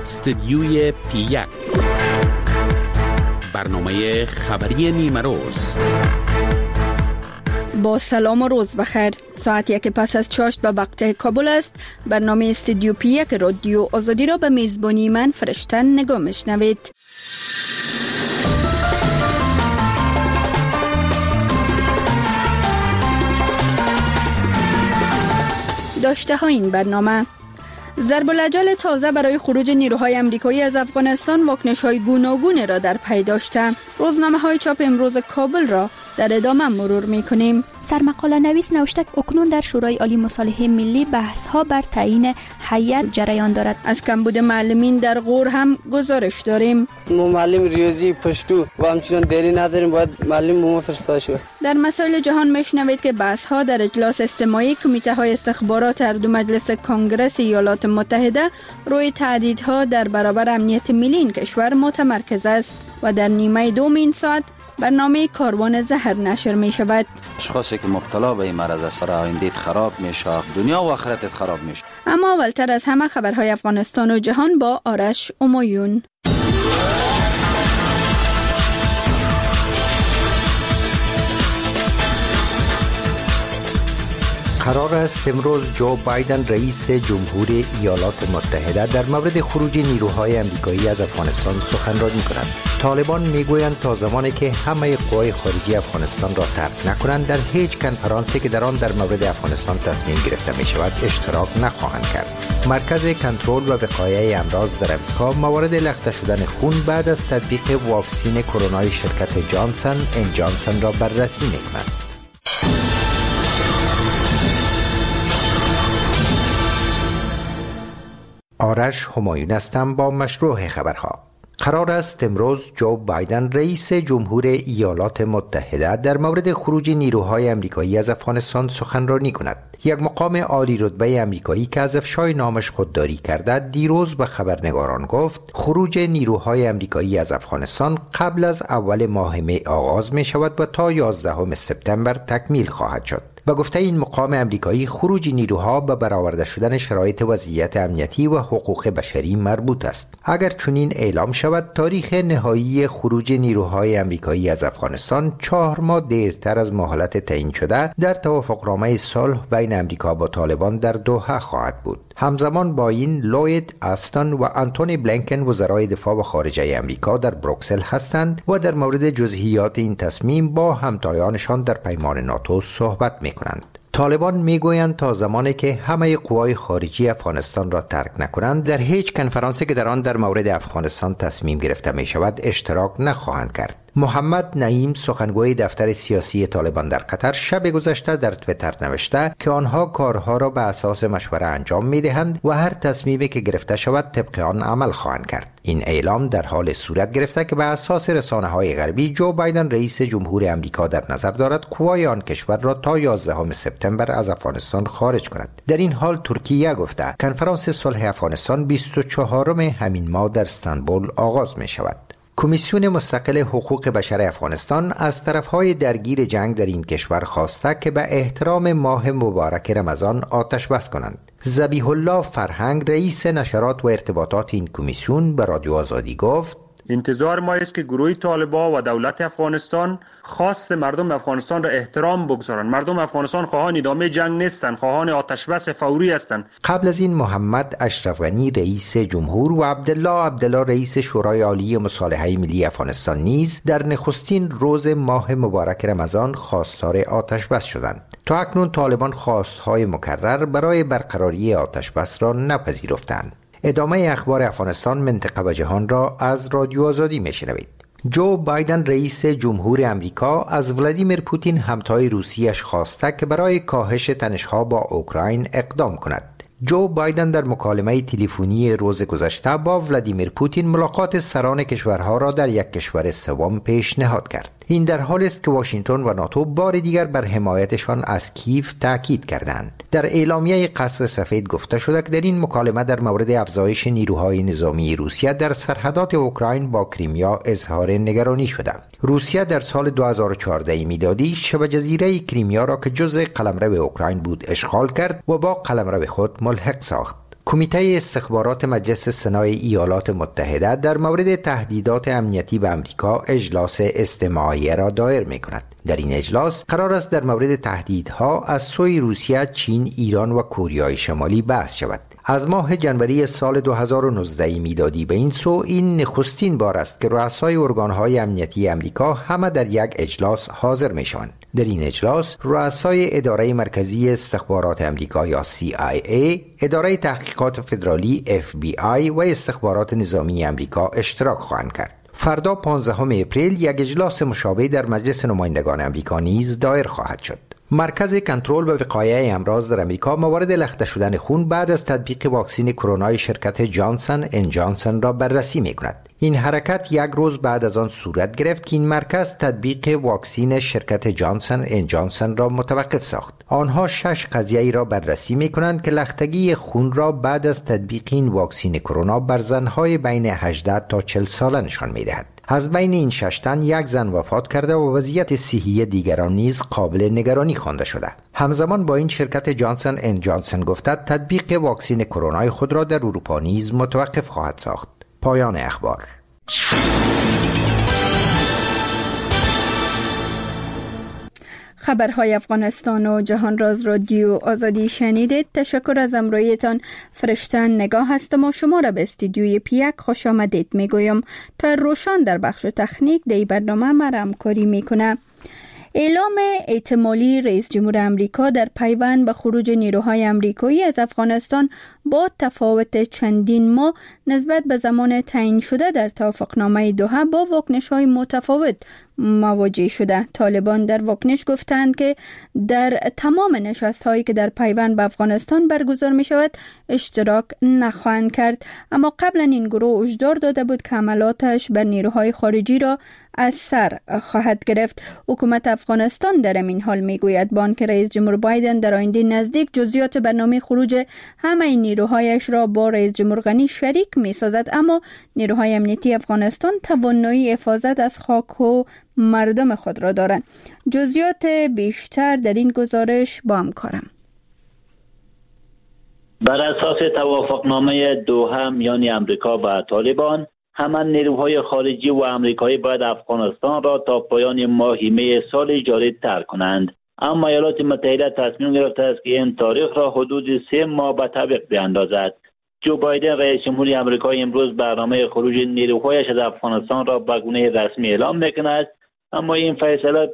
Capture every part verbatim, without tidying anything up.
استدیوی پی یک، برنامه خبری نیمه روز. با سلام و روز بخیر. ساعت یک پس از چاشت به وقت کابل است. برنامه استدیو پی یک رادیو آزادی را به میزبانی من فرشته نگاه میشنوید. داشته ها این برنامه: ضرب العجل تازه برای خروج نیروهای امریکایی از افغانستان واکنش‌های گوناگون را در پی داشته. روزنامه‌های چاپ امروز کابل را در ادامه مرور می‌کنیم. سرمقاله نویس نوشته اکنون در شورای عالی مصالحه ملی بحث‌ها بر تعیین هیئت جریان دارد. از کمبود معلمین در غور هم گزارش داریم. ما معلم ریاضی پشتو و همچنان دیری نداریم، باید معلم ما فرستاده شود. در مسائل جهان میشنوید که بحث‌ها در اجلاس استماعی کمیته‌های استخبارات هر دو مجلس کنگره ایالات متحده روی تهدیدها در برابر امنیت ملی این کشور متمرکز است و در نیمه دوم این ساعت برنامه کاروان زهر نشر می شود. اشخاصی که مبتلا به این مرض است آینده‌ات خراب میشه، دنیا و آخرتت خراب میشه. اما اولتر از همه خبرهای افغانستان و جهان با آرش امایون. قرار است امروز جو بایدن رئیس جمهور ایالات متحده در مورد خروج نیروهای امریکایی از افغانستان سخنرانی کند. طالبان میگویند تا زمانی که همه قوای خارجی افغانستان را ترک نکنند در هیچ کنفرانسی که در آن در مورد افغانستان تصمیم گرفته می شود اشتراک نخواهند کرد. مرکز کنترل و وقایع امراض در امریکا موارد لخته شدن خون بعد از تطبیق واکسن کرونا شرکت جانسن اند جانسن را بررسی می کند. آرش همایون هستم با مشروع خبرها. قرار است امروز جو بایدن رئیس جمهور ایالات متحده در مورد خروج نیروهای امریکایی از افغانستان سخنرانی کند. یک مقام عالی رتبه امریکایی که از افشای نامش خودداری کرده دیروز به خبرنگاران گفت خروج نیروهای امریکایی از افغانستان قبل از اول ماه می آغاز می شود و تا یازدهم سپتامبر تکمیل خواهد شد. با گفته این مقام امریکایی خروج نیروها به برآورده شدن شرایط وضعیت امنیتی و حقوق بشری مربوط است. اگر چنین اعلام شود تاریخ نهایی خروج نیروهای امریکایی از افغانستان چهار ماه دیرتر از مهلت تعیین شده در توافقنامه صلح بین امریکا با طالبان در دوحه خواهد بود. همزمان با این لوید آستن و آنتونی بلینکن وزرای دفاع و خارجه امریکا در بروکسل هستند و در مورد جزئیات این تصمیم با همتایانشان در پیمان ناتو صحبت می‌کنند. طالبان میگویند تا زمانی که همه قوای خارجی افغانستان را ترک نکنند در هیچ کنفرانسی که در آن در مورد افغانستان تصمیم گرفته می شود اشتراک نخواهند کرد. محمد نعیم سخنگوی دفتر سیاسی طالبان در قطر شب گذشته در توییتر نوشته که آنها کارها را به اساس مشوره انجام می دهند و هر تصمیمی که گرفته شود طبق آن عمل خواهند کرد. این اعلام در حال صورت گرفته که به اساس رسانه‌های غربی جو بایدن رئیس جمهور امریکا در نظر دارد قوای آن کشور را تا یازدهم سپتامبر از افغانستان خارج کند. در این حال ترکیه گفته کنفرانس صلح افغانستان بیست و چهارم همین ماه در استانبول آغاز می شود. کمیسیون مستقل حقوق بشر افغانستان از طرفهای درگیر جنگ در این کشور خواسته که به احترام ماه مبارک رمضان آتش بس کنند. ذبیح الله فرهنگ رئیس نشرات و ارتباطات این کمیسیون به رادیو آزادی گفت انتظار ما است که گروه طالبان و دولت افغانستان خواست مردم افغانستان را احترام بگذارند. مردم افغانستان خواهان ادامه جنگ نیستند، خواهان آتش بس فوری هستند. قبل از این محمد اشرف غنی رئیس جمهور و عبدالله عبدالله رئیس شورای عالی مصالحه ملی افغانستان نیز در نخستین روز ماه مبارک رمضان خواستار آتش بس شدند. تا اکنون طالبان خواستهای مکرر برای برقراری آتش بس را نپذیرفتند. ادامه اخبار افغانستان، منطقه و جهان را از رادیو آزادی میشنوید. جو بایدن رئیس جمهور امریکا از ولادیمیر پوتین همتای روسیه‌اش خواسته که برای کاهش تنش‌ها با اوکراین اقدام کند. جو بایدن در مکالمه تلفنی روز گذشته با ولادیمیر پوتین ملاقات سران کشورها را در یک کشور سوم پیشنهاد کرد. این در حالی است که واشنگتن و ناتو بار دیگر بر حمایتشان از کیف تاکید کردند. در اعلامیه قصر سفید گفته شده که در این مکالمه در مورد افزایش نیروهای نظامی روسیه در سرحدات اوکراین با کریمیا اظهار نگرانی شده. روسیه در سال دو هزار و چهارده میلادی شبه جزیره کریمیا را که جزء قلمرو اوکراین بود اشغال کرد و با قلمرو خود ملحق ساخت. کمیته استخبارات مجلس سنای ایالات متحده در مورد تهدیدات امنیتی به آمریکا اجلاس استماعی را دایر می کند. در این اجلاس قرار است در مورد تهدیدها از سوی روسیه، چین، ایران و کوریای شمالی بحث شود. از ماه جنوری سال دو هزار و نوزده میلادی به این سو این نخستین بار است که رؤسای ارگانهای امنیتی آمریکا همه در یک اجلاس حاضر می شوند. در این اجلاس رؤسای اداره مرکزی استخبارات آمریکا یا سی آی ای، اداره تحقیقات فدرالی اف بی آی و استخبارات نظامی آمریکا اشتراک خواهند کرد. فردا پانزدهم اپریل یک اجلاس مشابه در مجلس نمایندگان آمریکا نیز دایر خواهد شد. مرکز کنترل و وقایع امراض در امریکا موارد لخته شدن خون بعد از تطبیق واکسن کرونا شرکت جانسن اند جانسن را بررسی می کند. این حرکت یک روز بعد از آن صورت گرفت که این مرکز تطبیق واکسن شرکت جانسن اند جانسن را متوقف ساخت. آنها شش قضیه را بررسی می کنند که لختگی خون را بعد از تطبیق این واکسن کرونا بر زنهای بین هجده تا چهل ساله نشان می دهد. از بین این شش تن یک زن وفات کرده و وضعیت صحی دیگران نیز قابل نگرانی خوانده شده. همزمان با این شرکت جانسن اند جانسن گفته تطبیق واکسن کرونا خود را در اروپا نیز متوقف خواهد ساخت. پایان اخبار. خبرهای افغانستان و جهان راز رادیو آزادی شنیدید. تشکر از همراهیتان. فرشته نگاه هستم و شما را به استودیوی پیک خوش آمدید میگویم. تا روشان در بخش تکنیک در برنامه مرا همکاری میکنه. اعلام احتمالی رئیس جمهور آمریکا در پیوند به خروج نیروهای آمریکایی از افغانستان با تفاوت چندین ماه نسبت به زمان تعیین شده در توافقنامه دوحه با واکنش‌های متفاوت مواجه شده. طالبان در واکنش گفتند که در تمام نشست‌هایی که در پیوند به افغانستان برگزار می‌شود اشتراک نخواهند کرد، اما قبلا این گروه هشدار داده بود که حملاتش بر نیروهای خارجی را از سر خواهد گرفت. حکومت افغانستان در این حال میگوید بانک رئیس جمهور بایدن در آینده نزدیک جزئیات برنامه خروج همه نیروهایش را با رئیس جمهور غنی شریک میسازد، اما نیروهای امنیتی افغانستان توانایی حفاظت از خاک و مردم خود را دارند. جزئیات بیشتر در این گزارش با همکارم. بر اساس توافقنامه دوحه میان امریکا و طالبان، همه نیروهای خارجی و آمریکایی باید افغانستان را تا پایان ماه می سال جاری ترک کنند. اما ایالات متحده تصمیم گرفته است که این تاریخ را حدود سه ماه به تعویق بیاندازد. جو بایدن رئیس جمهوری آمریکا امروز برنامه خروج نیروهایش از افغانستان را به گونه رسمی اعلام میکند، اما این فیصله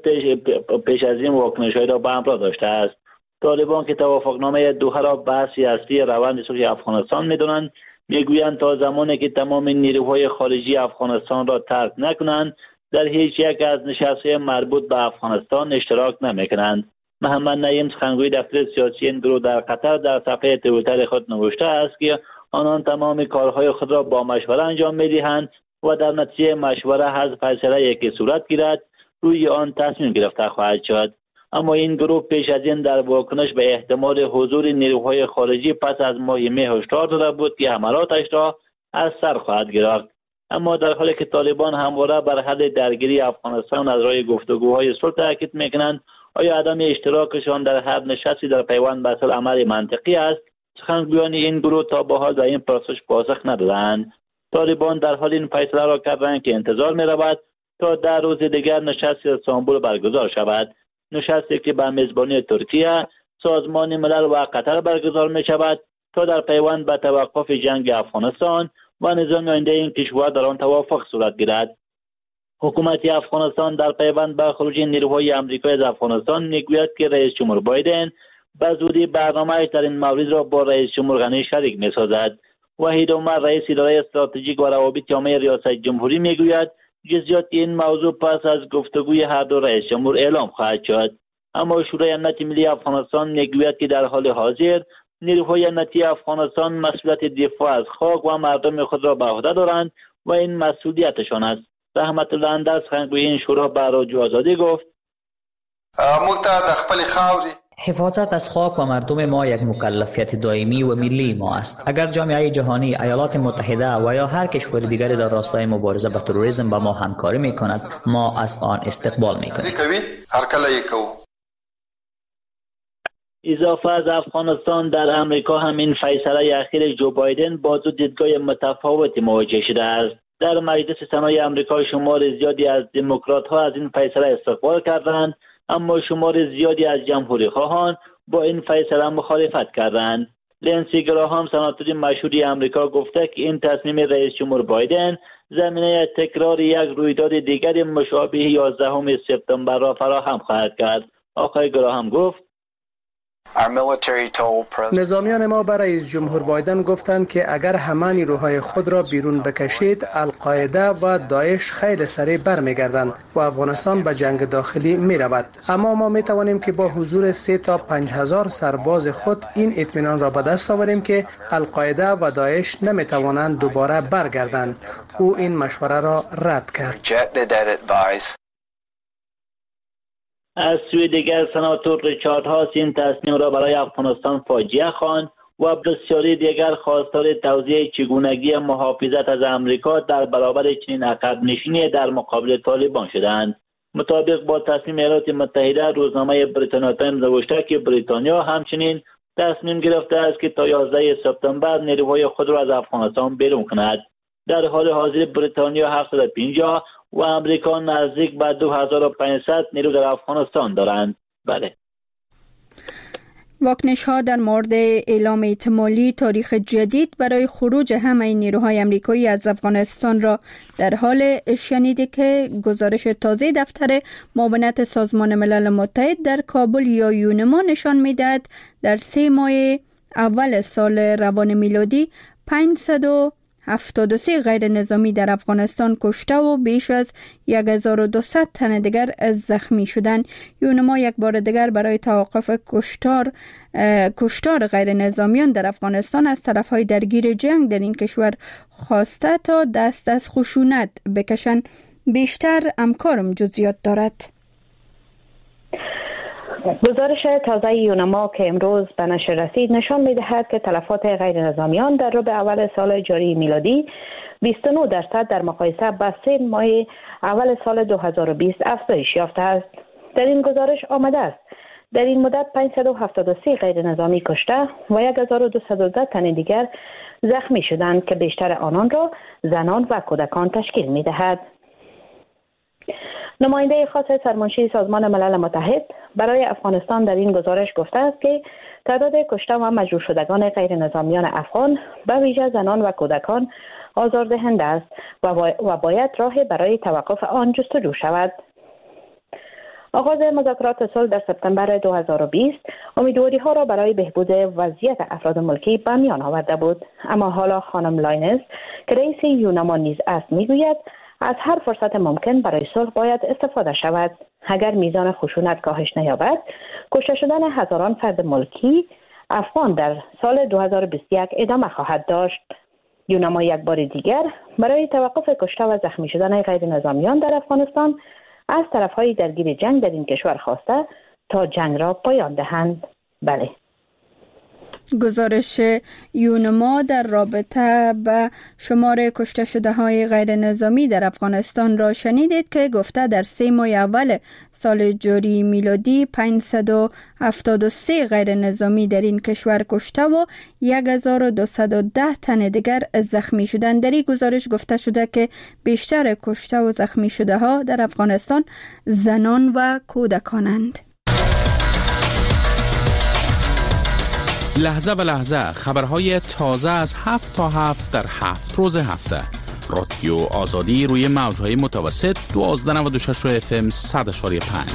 پیش از این واکنش‌هایی را به همراه داشته است. طالبان که توافقنامه دوحه را بحثی اصلی روند صلح افغانستان می‌دانند، میگویند تا زمانی که تمام نیروهای خارجی افغانستان را ترک نکنند در هیچ یک از نشست‌های مربوط به افغانستان اشتراک نمی‌کنند. محمد نعیم سخنگوی دفتر سیاسی این گروه در قطر در صفحه توییتر خود نوشته است که آنان تمام کارهای خود را با مشوره انجام می‌دهند و در نتیجه مشوره حذف فیصله که صورت گیرد روی آن تصمیم گرفته خواهد شد. اما این گروه پیش از این در واکنش به احتمال حضور نیروهای خارجی پس از ماه می هشدار داده بود که حملاتش را از سر خواهد گرفت. اما در حالی که طالبان همواره بر حل درگیری افغانستان از راه گفتگوهای صلح تاکید میکنند، آیا عدم اشتراکشان در هر نشستی در پیوند به صلح عمل منطقی است؟ سخنگویان این گروه تا به حال در این پرسش پاسخ ندادند. طالبان در حال این فیصله را کردند که انتظار می‌رود تا در روز دیگر نشست استانبول برگزار شود. نشستی که به میزبانی ترکیه، سازمان ملل و قطر برگزار می شود تا در پیوند به توقف جنگ افغانستان و نظام آینده این کشور در آن توافق صورت گیرد. حکومت افغانستان در پیوند به خروج نیروهای آمریکایی از افغانستان میگوید که رئیس جمهور بایدن به زودی برنامه‌اش در این مورد را با رئیس جمهور غنی شریک می‌سازد. وحید عمر رئیس اداره استراتژیک و روابط عامه ریاست جمهوری میگوید جزئیات این موضوع پس از گفتگوی هر دو رئیس جمهور اعلام خواهد شد. اما شورای امنیت ملی افغانستان میگوید که در حال حاضر نیروهای امنیتی افغانستان مسئولیت دفاع از خاک و مردم خود را به عهده دارند و این مسئولیتشان است. رحمت الله اندر سخنگوی این شورا به رادیو آزادی گفت: حفاظت از خاک و مردم ما یک مکلفیت دائمی و ملی ما است. اگر جامعه جهانی، ایالات متحده و یا هر کشور دیگری در راستای مبارزه با تروریسم با ما همکاری میکند، ما از آن استقبال میکنیم. اضافه از افغانستان در امریکا هم این فیصله اخیر جو بایدن با دو دیدگاه متفاوت مواجه شده است. در مجلس سنای امریکا شمار زیادی از دموکرات‌ها از این فیصله استقبال کردند، اما شمار زیادی از جمهوری خواهان با این فیصله مخالفت کردند. لنسی گراهام سناتور مشهور آمریکا گفته که این تصمیم رئیس جمهور بایدن زمینه تکرار یک رویداد دیگر مشابه یازدهم سپتامبر را فراهم خواهد کرد. آقای گراهام گفت نظامیان ما به رئیس جمهور بایدن گفتند که اگر همه نیروهای خود را بیرون بکشید، القاعده و داعش خیلی سریع برمیگردند و افغانستان به جنگ داخلی می رود. اما ما می توانیم که با حضور سه تا پنج هزار سرباز خود این اطمینان را به دست آوریم که القاعده و داعش نمی توانند دوباره برگردند. او این مشوره را رد کرد. از سوی دیگر سناتور ریچارد هاس این تصمیم را برای افغانستان فاجعه خواند و بسیاری دیگر خواستار توضیح چگونگی محافظت از امریکا در برابر چنین عقب نشینی در مقابل طالبان شدند. مطابق با تصمیم ایالات متحده، روزنامه بریتانیا تایمز نوشته که بریتانیا همچنین تصمیم گرفته است که تا یازده سپتامبر نیروهای خود را از افغانستان بیرون کند. در حال حاضر بریتانیا هفتصد و پنجاه و امریکا نزدیک به دو هزار و پانصد نیرو در افغانستان دارند. بله. واکنش ها در مورد اعلام احتمالی تاریخ جدید برای خروج همه نیروهای آمریکایی از افغانستان را در حال شنیده که گزارش تازه دفتر معاونت سازمان ملل متحد در کابل یا یونما نشان می‌دهد در سه ماه اول سال روان میلادی پانصد و هفتاد و سه غیر نظامی در افغانستان کشته و بیش از هزار و دویست تن دیگر زخمی شدند. یونما یک بار دیگر برای توقف کشتار کشتار غیر نظامیان در افغانستان از طرفهای درگیر جنگ در این کشور خواسته تا دست از خشونت بکشند. بیشتر امکارم جزئیات دارد. گزارش تازه یونما که امروز به نشر رسید نشان می‌دهد که تلفات غیر نظامیان در ربع اول سال جاری میلادی بیست و نه درصد در مقایسه با سه ماه اول سال دو هزار و بیست افزایش یافته است. در این گزارش آمده است در این مدت پانصد و هفتاد و سه غیر نظامی کشته و هزار و دویست و ده تن دیگر زخمی شدند که بیشتر آنان را زنان و کودکان تشکیل می‌دهد. نماینده خاص سرمنشی سازمان ملل متحد برای افغانستان در این گزارش گفته است که تعداد کشته و مجروح شدگان غیر نظامیان افغان به ویژه زنان و کودکان آزاردهنده است و باید راه برای توقف آن جستجو شود. آغاز مذاکرات صلح در سپتامبر دو هزار و بیست امیدواری ها را برای بهبود وضعیت افراد ملکی به میان آورده بود، اما حالا خانم لاینز که رئیس یونما نیز است میگوید از هر فرصت ممکن برای صلح باید استفاده شود. اگر میزان خشونت کاهش نیابد، کشته شدن هزاران فرد ملکی افغان در سال دو هزار و بیست و یک ادامه خواهد داشت. یونما یک بار دیگر برای توقف کشته و زخمی شدن غیر نظامیان در افغانستان از طرفهای درگیر جنگ در این کشور خواسته تا جنگ را پایان دهند. بله. گزارش یونما در رابطه به شمار کشته شده های غیر نظامی در افغانستان را شنیدید که گفته در سه ماه اول سال جاری میلادی پانصد و هفتاد و سه غیر نظامی در این کشور کشته و هزار و دویست و ده تن دیگر زخمی شدند. در این گزارش گفته شده که بیشتر کشته و زخمی شده ها در افغانستان زنان و کودکانند. لحظه به لحظه خبرهای تازه از هفت تا هفت در هفت روز هفته. رادیو آزادی روی موجهای متوسط دوازده نود و شش اف ام صد و پنج.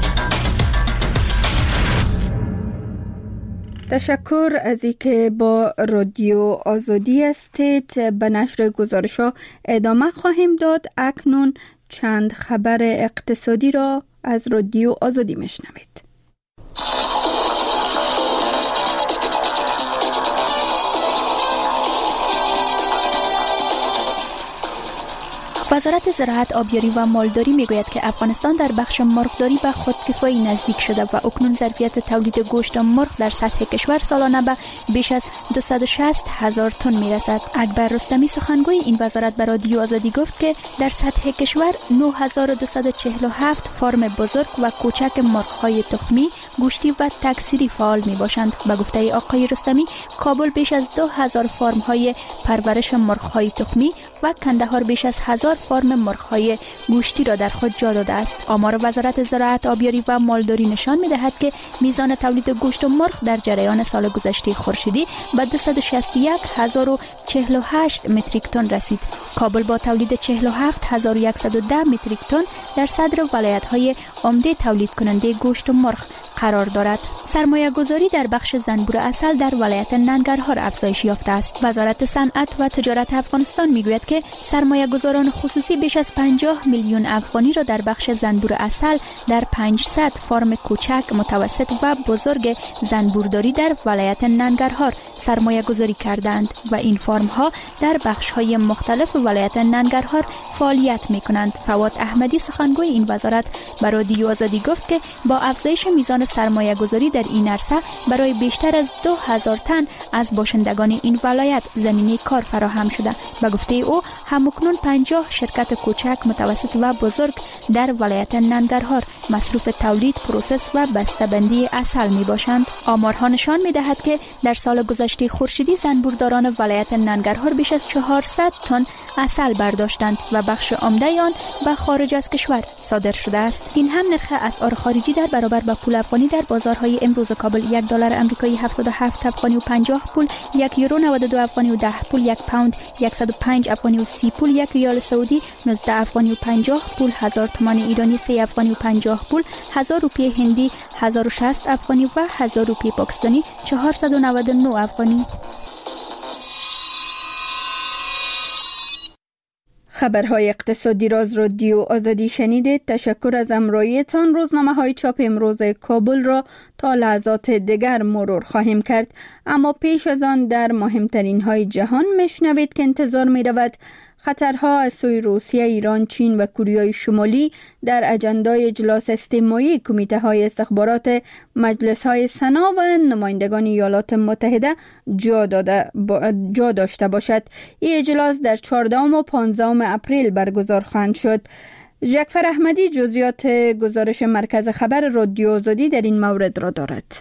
تشکر از اینکه با رادیو آزادی هستید. به نشر گزارش‌ها ادامه خواهیم داد. اکنون چند خبر اقتصادی را از رادیو آزادی میشنوید. وزارت زراعت، آبیاری و مالداری میگوید که افغانستان در بخش مرغداری به خودکفایی نزدیک شده و اکنون ظرفیت تولید گوشت مرغ در سطح کشور سالانه به بیش از دویست و شصت هزار تن میرسد. اکبر رستمی سخنگوی این وزارت به رادیو آزادی گفت که در سطح کشور نه هزار و دویست و چهل و هفت فارم بزرگ و کوچک مرغ‌های تخمی گوشتی و تکثیری فعال می باشند. به گفته آقای رستمی، کابل بیش از دو هزار فرم های پرورش مرغ‌های تخمی و کندهار بیش از هزار فرم مرغ‌های گوشتی را در خود جا داده است. آمار وزارت زراعت، آبیاری و مالداری نشان می دهد که میزان تولید گوشت و مرغ در جریان سال گذشته خورشیدی به دویست و شصت و یک هزار و چهل و هشت متریک تن رسید. کابل با تولید چهل و هفت هزار و صد و ده متریک تن در صدر ولایت‌های عمده تولید کننده گوشت و مرغ قرار دارد. سرمایه گذاری در بخش زنبور عسل در ولایت ننگرهار افزایش یافته است. وزارت صنعت و تجارت افغانستان میگوید که سرمایه گذاران خصوصی بیش از پنجاه میلیون افغانی را در بخش زنبور عسل در پانصد فرم کوچک، متوسط و بزرگ زنبورداری در ولایت ننگرهار سرمایه گذاری کردند و این فرم ها در بخش های مختلف ولایت ننگرهار فعالیت می کنند. فواد احمدی سخنگوی این وزارت برای رادیو آزادی گفت که با افزایش میزان سرمایه گذاری در این عرصه برای بیشتر از دو هزار تن از باشندگان این ولایت زمینه کار فراهم شده. به گفته او همکنون پنجاه شرکت کوچک، متوسط و بزرگ در ولایت ننگرهار مصروف تولید، پروسس و بسته‌بندی عسل می باشند. آمارها نشان می دهد که در سال گذشته خورشیدی زنبورداران ولایت ننگرهار بیش از چهارصد تن عسل برداشتند و بخش عمده آن به خارج از کشور صادر شده است. این هم نرخ اسعار خارجی در برابر با پول افغانی در بازارهای امروز کابل: یک دلار آمریکایی هفتاد و هفت افغانی و پنجاه پول، یک یورو نود و دو افغانی و ده پول، یک پوند صد و پنج افغانی و سی پول، یک ریال سعودی نوزده افغانی و پنجاه پول، هزار تومان ایرانی سه افغانی و پنجاه پول، هزار روپیه هندی هزار و شصت افغانی و هزار روپیه پاکستانی چهارصد و نود و نه افغانی. خبرهای اقتصادی را از رادیو آزادی شنیدید. تشکر از همراهیتان. روزنامه های چاپ امروز کابل را تا لحظات دیگر مرور خواهیم کرد، اما پیش از آن در مهمترین های جهان میشنوید که انتظار می رود خطرها از سوی روسیه، ایران، چین و کره شمالی در اجندای اجلاس استماعی کمیته های استخبارات مجلس های سنا و نمایندگان ایالات متحده جا, داده با جا داشته باشد. این اجلاس در چهاردهم و پانزدهم اپریل برگزار خواهد شد. جعفر احمدی جزئیات گزارش مرکز خبر رادیو آزادی در این مورد را دارد.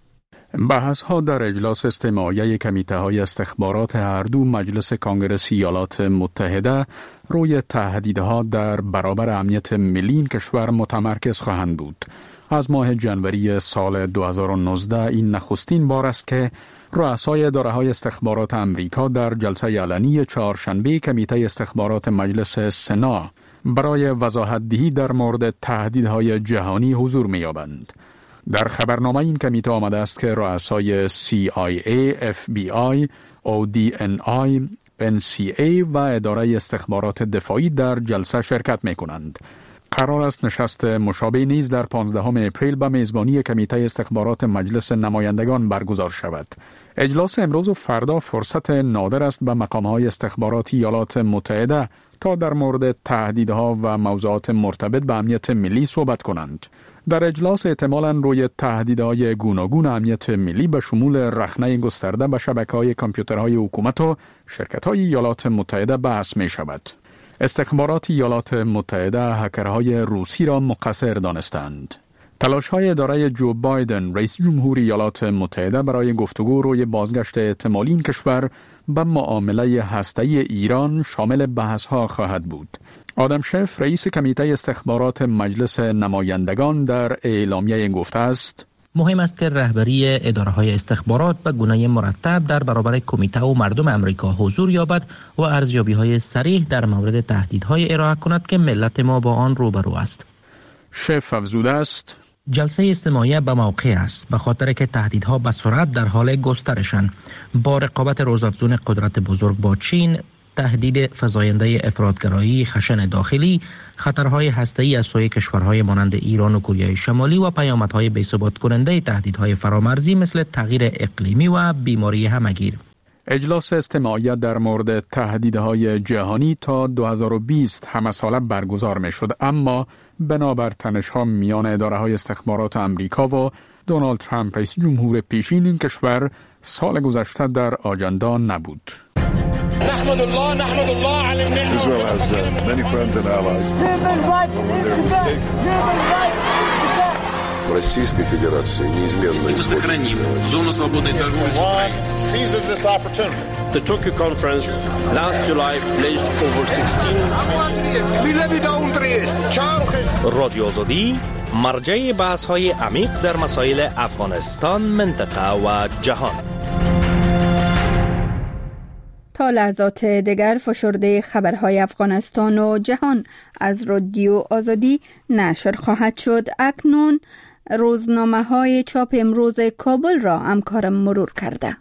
بحث ها در اجلاس استماعی کمیته های استخبارات هر دو مجلس کانگرس ایالات متحده روی تهدیدها در برابر امنیت ملی کشور متمرکز خواهند بود. از ماه جنوری سال دو هزار و نوزده این نخستین بار است که رؤسای اداره‌های استخبارات امریکا در جلسه علنی چهارشنبه کمیته استخبارات مجلس سنا برای وضاحت دهی در مورد تهدیدهای جهانی حضور می‌یابند. در خبرنامه این کمیته آمده است که رؤسای سی آی ای، اف بی آی، او دی ان آی، ان سی ای و اداره استخبارات دفاعی در جلسه شرکت می‌کنند. قرار است نشست مشابه نیز در پانزدهم اپریل به میزبانی کمیته استخبارات مجلس نمایندگان برگزار شود. اجلاس امروز و فردا فرصت نادر است به مقام‌های استخباراتی ایالات متحده تا در مورد تهدیدها و موضوعات مرتبط به امنیت ملی صحبت کنند. در اجلاس احتمالاً روی تهدیدهای گوناگون امنیت ملی به شمول رخنه گسترده به شبکه‌های کامپیوترهای حکومت و شرکت‌های ایالات متحده بحث می شود. استخبارات ایالات متحده هکرهای روسی را مقصر دانستند. تلاش‌های اداره جو بایدن رئیس جمهور ایالات متحده برای گفتگو روی بازگشت احتمالی این کشور به معامله هسته‌ای ایران شامل بحث‌ها خواهد بود. آدم شف رئیس کمیته استخبارات مجلس نمایندگان در اعلامیه گفته است: مهم است که رهبری اداره‌های استخبارات به گونه مرتب در برابر کمیته و مردم امریکا حضور یابد و ارزیابی‌های صریح در مورد تهدیدهای ارائه کند که ملت ما با آن روبرو است. شف افزوده است: جلسه استماعی به موقع است به خاطر که تهدیدها به سرعت در حال گسترشند. با رقابت روزافزون قدرت بزرگ با چین، تهدید فزاینده افراطگرایی، خشن داخلی، خطرهای هسته‌ای از سوی کشورهای مانند ایران و کره شمالی و پیامدهای بی‌ثبات کننده تهدیدهای فرامرزی مثل تغییر اقلیمی و بیماری همگیر. اجلاس استماعی در مورد تهدیدهای جهانی تا دو هزار و بیست همه ساله برگزار می شد، اما بنابر تنش‌ها میان اداره‌های استخبارات امریکا و دونالد ترامپ رئیس جمهور پیشین این کشور سال گذشته در آجندا نبود. نحمد الله نحمد الله على النعمة. Israel has uh, many friends and allies. Российской Федерации неизменно и сохраним зону свободной торговли с Украиной. The Tokyo Conference last July pledged over sixteen. رادیو آزادی مرجع بحث‌های عمیق در مسائل افغانستان، منطقه و جهان. تا لحظات دیگر فشرده خبرهای افغانستان و جهان از رادیو آزادی نشر خواهد شد. اکنون روزنامه های چاپ امروز کابل را همکارم مرور کرده.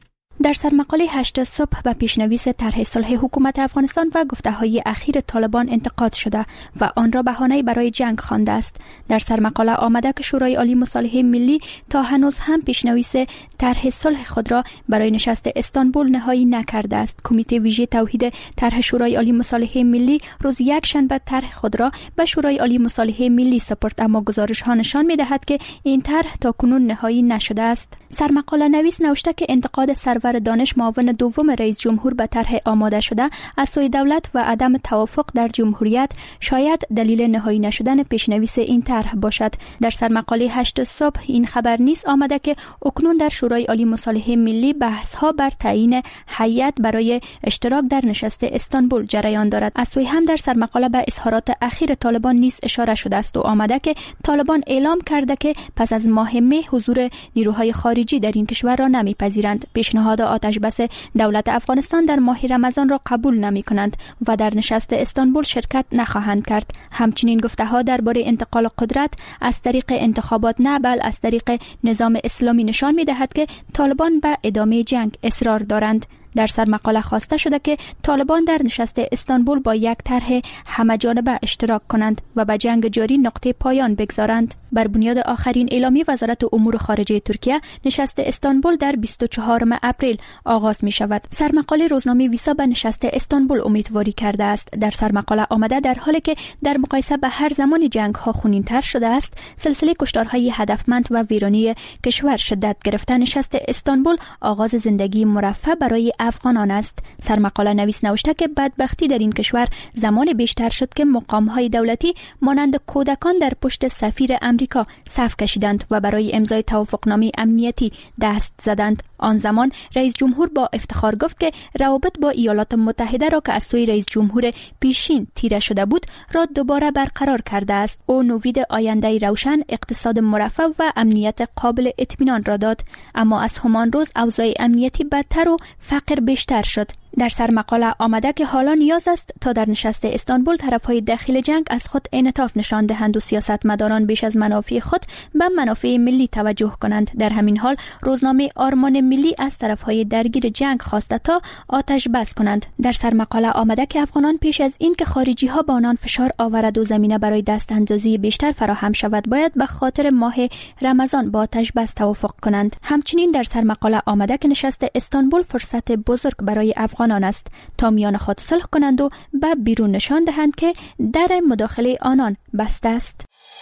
در سرمقاله هشت صبح به پیشنویس طرح صلح حکومت افغانستان و گفته‌های اخیر طالبان انتقاد شده و آن را بهانه‌ای برای جنگ خوانده است. در سرمقاله آمده که شورای عالی مصالحه ملی تا هنوز هم پیشنویس طرح صلح خود را برای نشست استانبول نهایی نکرده است. کمیته ویژه توحید طرح شورای عالی مصالحه ملی روز یک شنبه طرح خود را به شورای عالی مصالحه ملی سپرد، اما گزارش‌ها نشان می‌دهد که این طرح تاکنون نهایی نشده است. سرمقاله نویس نوشته که انتقاد سرور دانش معاون دوم رئیس جمهور به طرح آماده شده از سوی دولت و عدم توافق در جمهوریت شاید دلیل نهایی نشدن پیشنویس این طرح باشد. در سرمقاله هشت صبح این خبر نیز آمده که اکنون در شورای عالی مصالحه ملی بحث‌ها بر تعیین هیئت برای اشتراک در نشست استانبول جریان دارد. از سوی هم در سرمقاله به اظهارات اخیر طالبان نیز اشاره شده است و آمده که طالبان اعلام کرده که پس از ماه مه حضور نیروهای خارجی در این کشور را نمی‌پذیرند. پیشنهاد آتش بس دولت افغانستان در ماه رمضان را قبول نمی کنند و در نشست استانبول شرکت نخواهند کرد. همچنین گفته‌ها درباره انتقال قدرت از طریق انتخابات نه بل از طریق نظام اسلامی نشان می دهد که طالبان به ادامه جنگ اصرار دارند. در سرمقاله خواسته شده که طالبان در نشست استانبول با یک طرح همه‌جانبه اشتراک کنند و به جنگ جاری نقطه پایان بگذارند. بر بنیاد آخرین اعلامیه وزارت امور خارجه ترکیه نشست استانبول در بیست و چهارم اپریل آغاز می شود. سرمقاله روزنامه ویسا به نشست استانبول امیدواری کرده است. در سرمقاله آمده در حالی که در مقایسه به هر زمان جنگ ها خونین‌تر شده است، سلسله کشتارهای هدفمند و ویرانی کشور شدت گرفته، نشست استانبول آغاز زندگی مرفه برای افغانان است. سرمقاله نویس نوشته که بدبختی در این کشور زمان بیشتر شد که مقام‌های دولتی مانند کودکان در پشت سفیر امریکا صف کشیدند و برای امضای توافقنامه امنیتی دست زدند. آن زمان رئیس جمهور با افتخار گفت که روابط با ایالات متحده را که از سوی رئیس جمهور پیشین تیره شده بود را دوباره برقرار کرده است. او نوید آینده روشن، اقتصاد مرفه و امنیت قابل اطمینان را داد، اما از همان روز اوضاع امنیتی بدتر و فقر بیشتر شد. در سرمقاله آمده که حالا نیاز است تا در نشست استانبول طرفهای داخل جنگ از خود انعطاف نشان دهند و سیاستمداران بیش از منافع خود به منافع ملی توجه کنند. در همین حال روزنامه آرمان ملی از طرفهای درگیر جنگ خواسته تا آتش بس کنند. در سرمقاله آمده که افغانان پیش از این که خارجی ها با آنان فشار آورد و زمینه برای دست اندازی بیشتر فراهم شود باید به خاطر ماه رمضان با آتش بس توافق کنند. همچنین در سرمقاله آمده که نشست استانبول فرصت بزرگ برای افغان آنان است تا میان خود صلح کنند و به بیرون نشان دهند که در مداخله آنان بسته است.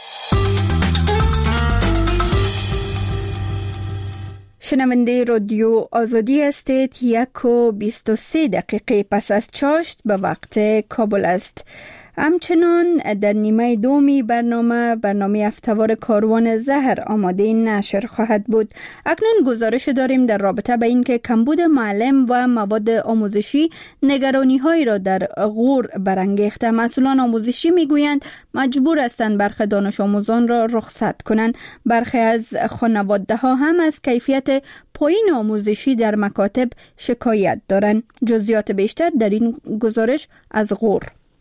شنونده رادیو آزادی استید، یک و بیست و سه دقیقه پس از چاشت به وقت کابل است. همچنان در نیمه دومی برنامه برنامه هفته‌وار کاروان زهر آماده نشر خواهد بود. اکنون گزارش داریم در رابطه با اینکه کمبود معلم و مواد آموزشی نگرانی‌هایی را در غور برانگیخته. مسئولان آموزشی میگویند مجبور هستند برخی دانش آموزان را رخصت کنند. برخی از خانواده‌ها هم از کیفیت پایین آموزشی در مکاتب شکایت دارند. جزئیات بیشتر در این گزارش از غور.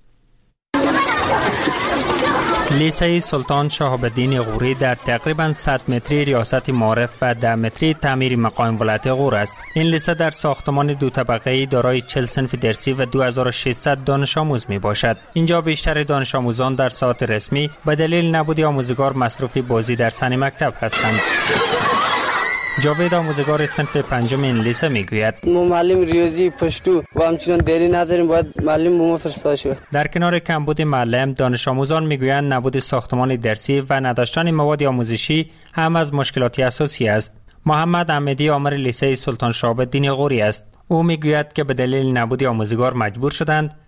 لیسه سلطان شهاب الدین غوری در تقریباً صد متری ریاست معارف و ده متری تعمیر مقام ولایت غور است. این لیسه در ساختمان دو طبقه‌ای دارای چهل صنف درسی و دو هزار و ششصد دانش آموز می باشد. اینجا بیشتر دانش آموزان در ساعت رسمی به دلیل نبود آموزگار مصروف بازی در صحن مکتب هستند. جاوید آموزگار صنف پنجم این لیسه میگوید ما معلم ریاضی پشتو و همچنان دیری نداریم، باید معلم به ما فرستاده شود. در کنار کمبود معلم، دانش آموزان میگویند نبود ساختمان درسی و نداشتن مواد آموزشی هم از مشکلات اساسی است. محمد احمدی آمر لیسه سلطان شهاب الدین غوری است. او میگوید که به دلیل نبود آموزگار مجبور شدند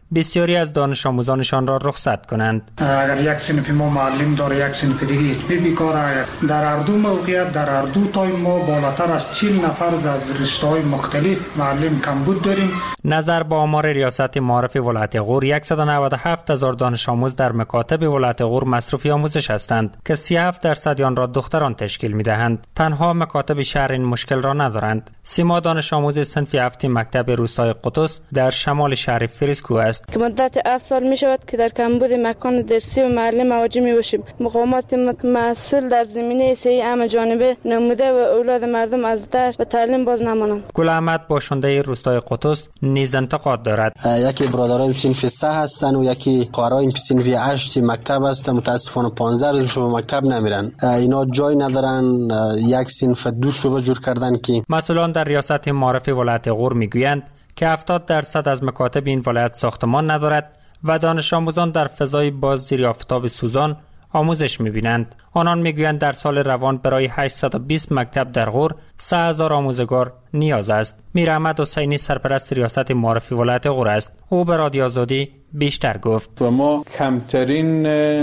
بسیاری از دانش آموزانشان را رخصت کنند. اگر یک صنف ما معلم داره یک صنف دیگه اتمی بیکاره، در هر دو موقعیت در هر دو تایم ما بالاتر از چهل نفر از رشته‌های مختلف معلم کمبود داریم. نظر با آمار ریاست معارف ولایت غور صد و نود و هفت هزار دانش آموز در مکاتب ولایت غور مصروفی آموزش هستند که سی و هفت درصد آن را دختران تشکیل می‌دهند. تنها مکاتب شهر این مشکل را ندارند. سیما دانش آموز صنف هفت مکتب روستای قدس در شمال شهر فریسکو است که مدت هفت سال می شود که در کمبود مکان درسی و محلی مواجه می باشیم. مقامات مسئول در زمینه صحی همه جانبه نموده و اولاد مردم از درس و تعلیم باز نمانند. گل احمد باشنده روستای قدس نیز انتقاد دارد. یکی برادرای صنف سه هستن و یکی خواهرای صنف هشت مکتب هستن، متاسفانه پانزده روز به مکتب نمیرن. اینا جای ندارن، یک صنف دو شعبه جور کردن که مسئولان در ریاست معارف ولایت غور میگویند که هفتاد درصد از مکاتب این ولایت ساختمان ندارد و دانش آموزان در فضای باز زیر آفتاب سوزان آموزش می‌بینند. آنان میگویند در سال روان برای هشتصد و بیست مکتب در غور سه هزار آموزگار نیاز است. میر احمد حسینی سرپرست ریاست معارف ولایت غور است. او به رادیو آزادی بیشتر گفت. و ما کمترین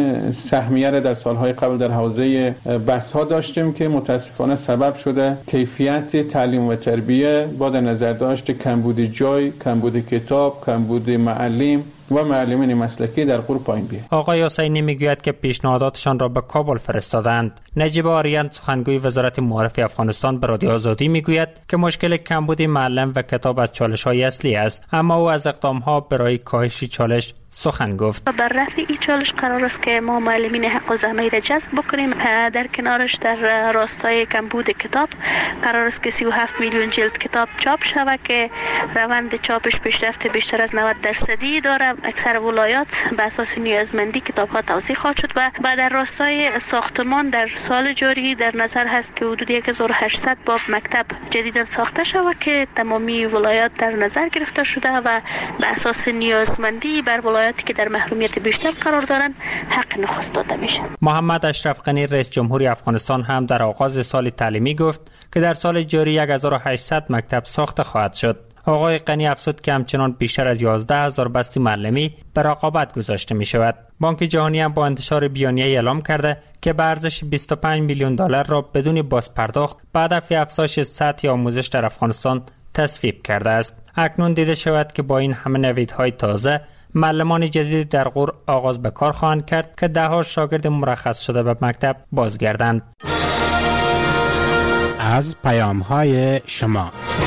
سهمیه را در سالهای قبل در حوزه بحث‌ها داشتیم که متاسفانه سبب شده کیفیت تعلیم و تربیه با در نظر داشت کمبود جای، کمبود کتاب، کمبود معلم و معلمین مسلکی در غور پایین بیاد. آقای حسینی میگوید که پیشنهاداتشان را به کابل فرستادند. نجیب آریان سخنگوی وزارت معارف افغانستان به رادیو آزادی میگوید که مشکل کمبود معلم و کتاب از چالش‌های اصلی است، اما او از اقدام‌ها برای کاهش چالش سخن گفت. بر رفع این چالش قرار است که ما معلمین حق و زحمتی را جذب بکنیم. در کنارش در راستای کمبود کتاب قرار است که سی و هفت میلیون جلد کتاب چاپ شود که روند چاپش پیشرفت بیشتر از نود درصدی داره. اکثر ولایات به اساس نیازمندی کتاب‌ها توزیع خواهد شد و بعد در راستای ساختمان در سال جاری در نظر هست که حدود هزار و هشتصد باب مکتب جدیدا ساخته شود که تمامی ولایات در نظر گرفته شده و به اساس نیازمندی بر ولایاتی که در محرومیت بیشتر قرار دارند حق نخست داده میشه. محمد اشرف غنی رئیس جمهوری افغانستان هم در آغاز سال تعلیمی گفت که در سال جاری هزار و هشتصد مکتب ساخته خواهد شد. آقای غنی افزود که همچنان بیشتر از یازده هزار بسته معلمی به رقابت گذاشته می شود. بانک جهانی هم با انتشار بیانیه اعلام کرده که به ارزش بیست و پنج میلیون دلار را بدون بازپرداخت به هدف افزایش سطح آموزش در افغانستان تصویب کرده است. اکنون دیده شود که با این همه نویدهای تازه معلمان جدید در غور آغاز به کار خواهند کرد که ده ها شاگرد مرخص شده به مکتب بازگردند. از پیام‌های شما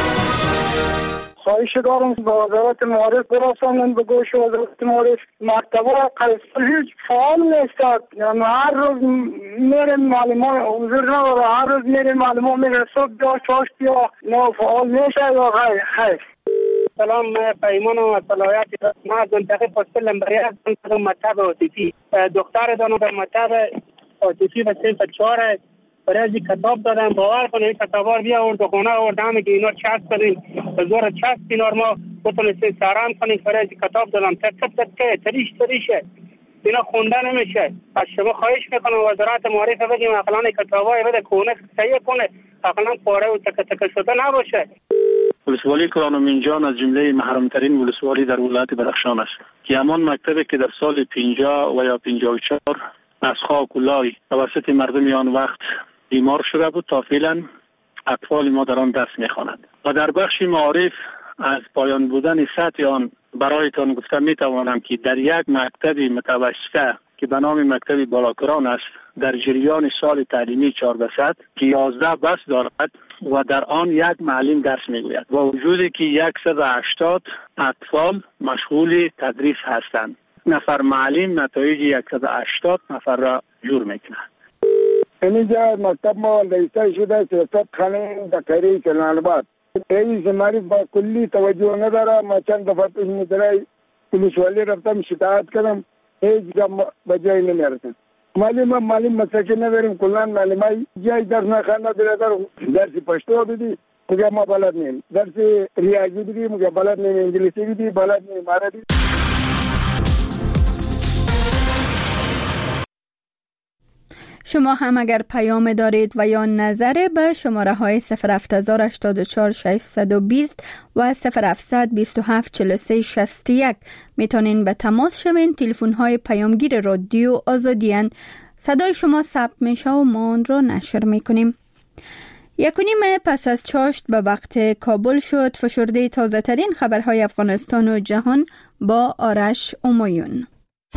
خواهش دارم به وزارت معارف برسانند به گوش وزارت معارف. مکتب‌ها قصد هیچ فعال نیستند، یعنی هر روز میریم معلمان حضور نداره، هر روز میریم معلمان میره صبح یا چاشت یا نه فعال میشه یا غیر. خیر سلام، پیمان و صلاحیت ما از منطقه پاسپل لمبری هستم. مکتب عاطفی دختر دانو در مکتب عاطفی و صنف چهار برای کتاب دادم. باور کنید این کتابار بیا آورد و خونه آورد همه که اینا چسب کنیم به زور چسب اینار ما بتونستیم سران کنیم. برای کتاب دادم تک تک تک تریش تریشه اینا خونده نمیشه. از شما خواهش میکنم وزارت معارف بگیم اقلان کتابای بده کونه صحیح کنه، اقلان پاره و تک تک شده نباشه. ولسوالی کرانومینجان از جمله محرومترین ولسوالی در ولایت بدخشان است که همان مکتبی که در سال پنجاه و یا پنجاه و چهار از خاک و لای توسط مردم آن وقت بیمار شده بود تا فعلا اطفال ما در آن درس میخوانند و در بخش معارف از پایان بودن سطح آن برایتان گفتم میتوانم که در یک مکتب متوسطه که به نام مکتب بالاکران است در جریان سال تعلیمی چهار به صد که یازده بس دارد و در آن یک معلم درس میگوید و وجودی که صد و هشتاد اطفال مشغول تدریس هستند. نفر معلم نتایج صد و هشتاد نفر را جور میکنه. اینجا مکتب ما لیسته شده سیاست خانه دکتری کلان آباد. رئیس معرف با کلی توجه نداره. ما چند دفعه پیش مدرای پلیسوالی رفتم شکایت کردم، هیچ جا به جای نمیرسه. معلم معلم مسلکی نداریم، کلان معلمای جای درس نخوانده در درس پشتو بدی میگه ما بلد نیم، درس ریاضی بدی میگه بلد نیم، انگلیسی بدی بلد نیم، عربی. شما هم اگر پیام دارید و یا نظر به شماره های صفر هفت هزار هشتاد و چهار ششصد و بیست و صفر هفتصد بیست و هفت چهل و سه شصت و یک میتونین به تماس شوین. تلفن های پیامگیر رادیو آزادیان. صدای شما ثبت میشه و ما آن را نشر میکنیم. یک و نیم پس از چاشت به وقت کابل شد. فشرده تازه ترین خبرهای افغانستان و جهان با آرش امایون.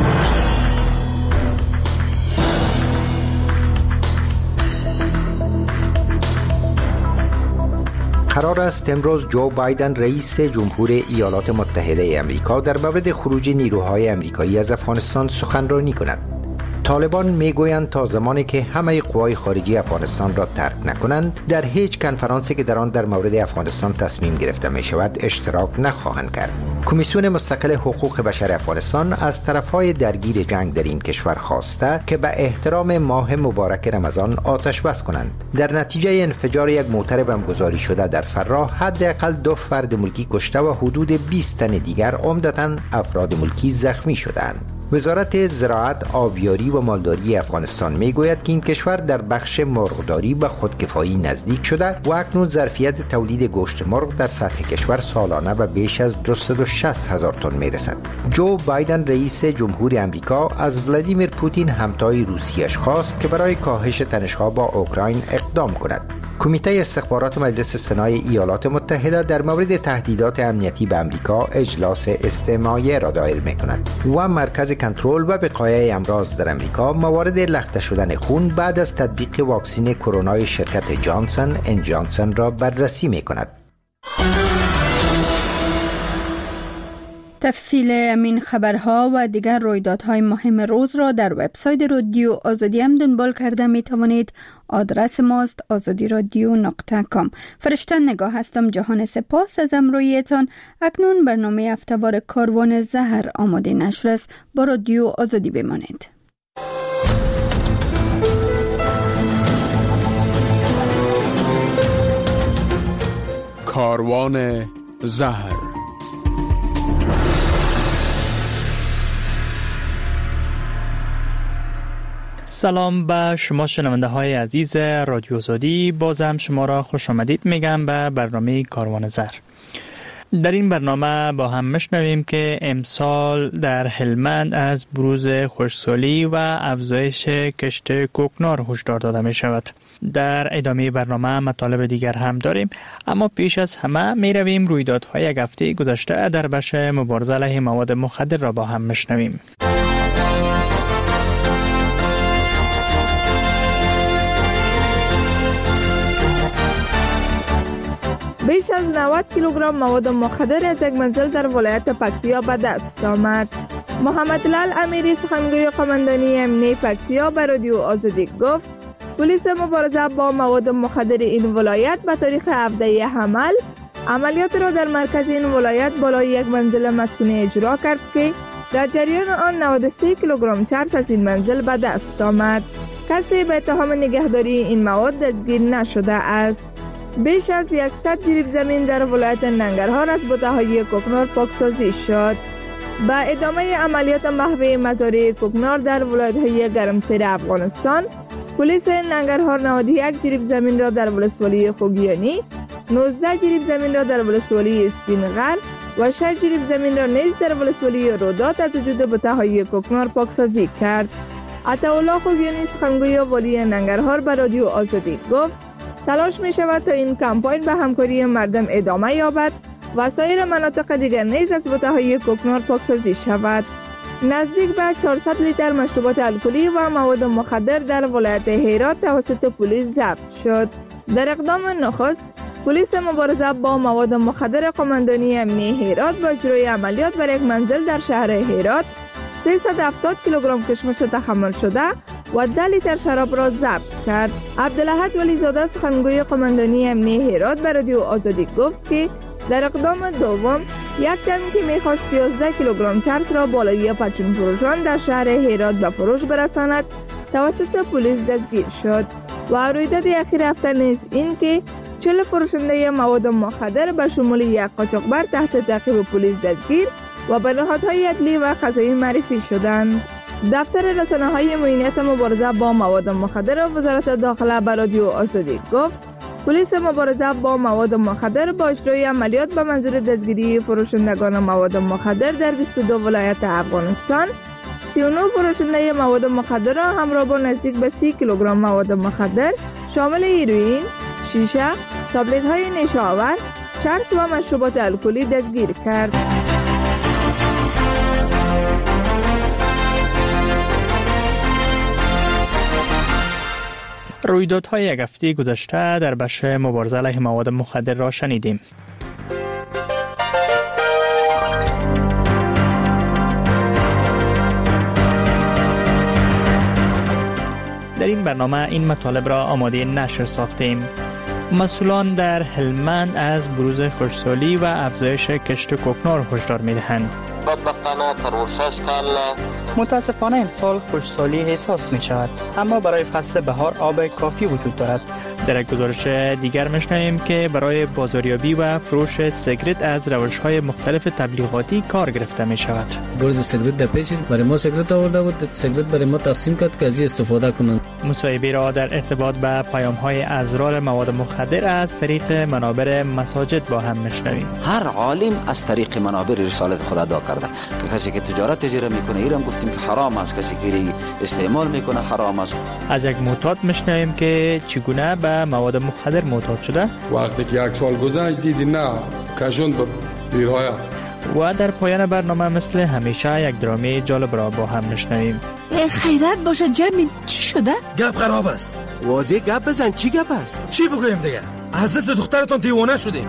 قرار است امروز جو بایدن رئیس جمهور ایالات متحده امریکا در مورد خروج نیروهای امریکایی از افغانستان سخنرانی کند. طالبان میگویند تا زمانی که همه قوای خارجی افغانستان را ترک نکنند در هیچ کنفرانسی که در آن در مورد افغانستان تصمیم گرفته می شود اشتراک نخواهند کرد. کمیسیون مستقل حقوق بشر افغانستان از طرفهای درگیر جنگ در این کشور خواسته که به احترام ماه مبارک رمضان آتش بس کنند. در نتیجه انفجار یک موتر بمبگذاری شده در فراه حداقل دو فرد ملکی کشته و حدود بیست تن دیگر عمدتاً افراد ملکی زخمی شدند. وزارت زراعت، آبیاری و مالداری افغانستان میگوید که این کشور در بخش مرغداری به خودکفایی نزدیک شده و اکنون ظرفیت تولید گوشت مرغ در سطح کشور سالانه به بیش از دویست و شصت هزار تن میرسد. جو بایدن رئیس جمهور امریکا از ولادیمیر پوتین همتای روسیه‌اش خواست که برای کاهش تنش‌ها با اوکراین اقدام کند. کمیته استخبارات مجلس سنای ایالات متحده در مورد تهدیدات امنیتی به امریکا اجلاس استماعی را دایر می‌کند و مرکز کنترل و وقایع امراض در امریکا موارد لخته شدن خون بعد از تطبیق واکسن کرونا شرکت جانسن اند جانسن را بررسی می‌کند. تفصیل امین خبرها و دیگر رویدادهای مهم روز را در وبسایت رادیو آزادی هم دنبال کرده می توانید. آدرس ماست آزادی رادیو نقطه کام. فرشته نگاه هستم. جهان سپاس از امرویتان. اکنون برنامه هفته‌وار کاروان زهر آماده نشر است. با رادیو آزادی بمانید. کاروان زهر. سلام به شما شنونده های عزیز رادیو آزادی. بازم شما را خوش آمدید میگم به برنامه کاروان زهر. در این برنامه با هم مشنویم که امسال در هلمند از بروز خشکسالی و افزایش کشت کوکنار هشدار داده می شود. در ادامه برنامه مطالب دیگر هم داریم، اما پیش از همه می رویم رویدادهای یک هفته گذشته در بخش مبارزه علیه مواد مخدر را با هم مشنویم. بیش از نود کیلوگرم مواد مخدر از یک منزل در ولایت پکتیا به دست آمد. محمد لال امیری سخنگوی قماندانی امنیتی پکتیا به رادیو آزادی گفت پلیس مبارزه با مواد مخدر این ولایت به تاریخ هفده حمل عملیات را در مرکز این ولایت بالای یک منزل مسکونی اجرا کرد که در جریان آن نود و سه کیلوگرم چرس از این منزل به دست آمد. کسی به اتهام نگهداری این مواد دستگیر نشده است. بیش از صد جریب زمین در ولایت ننگرهار از بوته‌های کوکنار پاکسازی شد. با ادامه عملیات محو مزارع کوکنار در ولایت‌های گرمسیر افغانستان، پلیس ننگرهار نود و یک جریب زمین را در ولسوالی خوگیانی، نوزده جریب زمین را در ولسوالی اسپینغر و شش جریب زمین را نیز در ولسوالی رودات از وجود بوته‌های کوکنار پاکسازی کرد. عطاالله خوگیانی سخنگوی والی ننگرهار به رادیو آزادی گفت تلاش می شود تا این کمپاین به همکاری مردم ادامه یابد و سایر مناطق دیگر نیز از بوته‌های کوکنار پاکسازی شود. نزدیک به چهارصد لیتر مشروبات الکلی و مواد مخدر در ولایت هرات توسط پلیس ضبط شد. در اقدام نخست، پلیس مبارزه با مواد مخدر قماندانی امنیتی هرات با اجرای عملیات بر یک منزل در شهر هرات سیصد و هفتاد کیلوگرم کشمش تحمل شده و ده لیتر شراب را ضبط کرد. عبدالاحد ولیزاده سخنگوی قماندانی امنیتی هرات به رادیو آزادی گفت که در اقدام دوم یک تن که میخواست یازده کیلوگرم چرس را بالای پچون فروشان در شهر هرات به فروش برساند توسط پلیس دستگیر شد و رویداد اخیر هفته نیز این که چهل فروشنده مواد مخدر به شمول یک قاچاقبر تحت تعقیب پلیس دستگیر و به نهادهای عدلی و قضایی معرفی شدند. دفتر رسانه‌های معینیت مبارزه با مواد مخدر وزارت داخله به رادیو آزادی گفت پلیس مبارزه با مواد مخدر با اجرای عملیات به منظور دستگیری فروشندگان مواد مخدر در بیست و دو ولایت افغانستان سی و نه فروشنده مواد مخدر را همراه با نزدیک به سی کیلوگرم مواد مخدر شامل هیروئین، شیشه، تابلت‌های نشاور، چرس و مشروبات الکلی دستگیر کرد. رویدادهای یک هفته گذشته در بخش مبارزه علیه مواد مخدر را شنیدیم. در این برنامه این مطالب را آماده نشر ساختیم. مسئولان در هلمند از بروز خشکسالی و افزایش کشت کوکنار هشدار می‌دهند. بدبختانه تر شش کال متاسفانه امسال خشکسالی احساس می شود، اما برای فصل بهار آب کافی وجود دارد. در یک گزارش دیگر می‌شنویم که برای بازاریابی و فروش سیگرت از روش‌های مختلف تبلیغاتی کار گرفته می شود. بروز سیگرت در پیش برای ما سیگرت آورده بود، سیگرت برای ما تقسیم کرد که از این استفاده کنند. مصاحبه را در ارتباط با پیام‌های اضرار مواد مخدر از طریق منابر مساجد با هم می‌شنویم. هر عالم از طریق منابر رسالت خدا ادا کرده که کسی که تجارت زیر میکنه ایرم گفتیم که حرام است، کسی که استعمال میکنه حرام است. از یک معتاد میشنویم که چگونه به مواد مخدر معتاد شده. وقتی که یک سال گذشت دیدی نه کشون به بیرهای. و در پایان برنامه مثل همیشه یک درامه جالب را با هم میشنویم. خیرت باشه جمعی چی شده؟ گپ خراب است. واضح گپ بزن، چی گپ است؟ چی بگویم دیگه؟ از دست دخترتون دیوانه شدیم.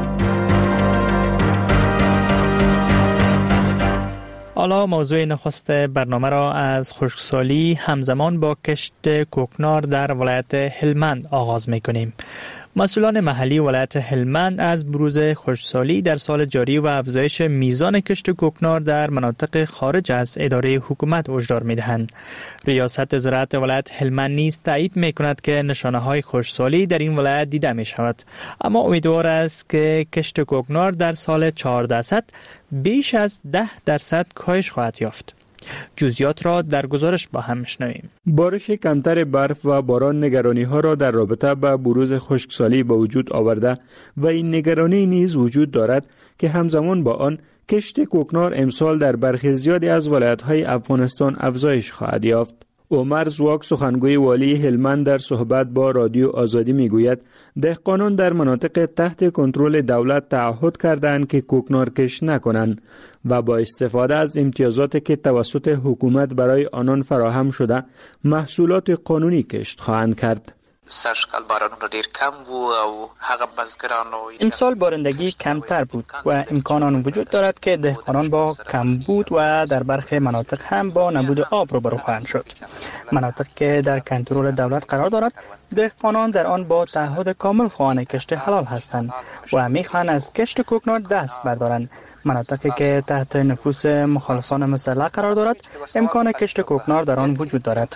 حالا موضوع نخست برنامه را از خشکسالی همزمان با کشت کوکنار در ولایت هلمند آغاز می‌کنیم. مسئولان محلی ولایت هلمند از بروز خشکسالی در سال جاری و افزایش میزان کشت کوکنار در مناطق خارج از اداره حکومت هشدار می‌دهند. ریاست زراعت ولایت هلمند نیز تایید می‌کند که نشانه‌های خشکسالی در این ولایت دیده می‌شود، اما امیدوار است که کشت کوکنار در سال چهاردهصد بیش از ده درصد کاهش خواهد یافت. جزئیات را در گزارش با هم می‌شنویم. بارش کمتر برف و باران نگرانی‌ها را در رابطه با بروز خشکسالی به وجود آورده و این نگرانی نیز وجود دارد که همزمان با آن کشت کوکنار امسال در برخی زیادی از ولایت‌های افغانستان افزایش خواهد یافت. عمر زواک سخنگوی والی هلمند در صحبت با رادیو آزادی میگوید دهقانان در مناطق تحت کنترل دولت تعهد کردند که کوکنار کشت نکنند و با استفاده از امتیازاتی که توسط حکومت برای آنان فراهم شده محصولات قانونی کشت خواهند کرد. سرشکل بارانون ډیر کم و او هغه بزګرانو امسال بارندگی کمتر بود و امکانان وجود دارد که دهقانان با کمبود و در برخی مناطق هم با نبود آب روبرو خواهند شد. مناطق که در کنترل دولت قرار دارد دهقانان در آن با تعهد کامل خواهان کشت حلال هستند و میخواهند از کشت کوکنار دست بردارند. مناطقی که تحت نفوذ مخالفان مسلح قرار دارد امکان کشت کوکنار در آن وجود دارد.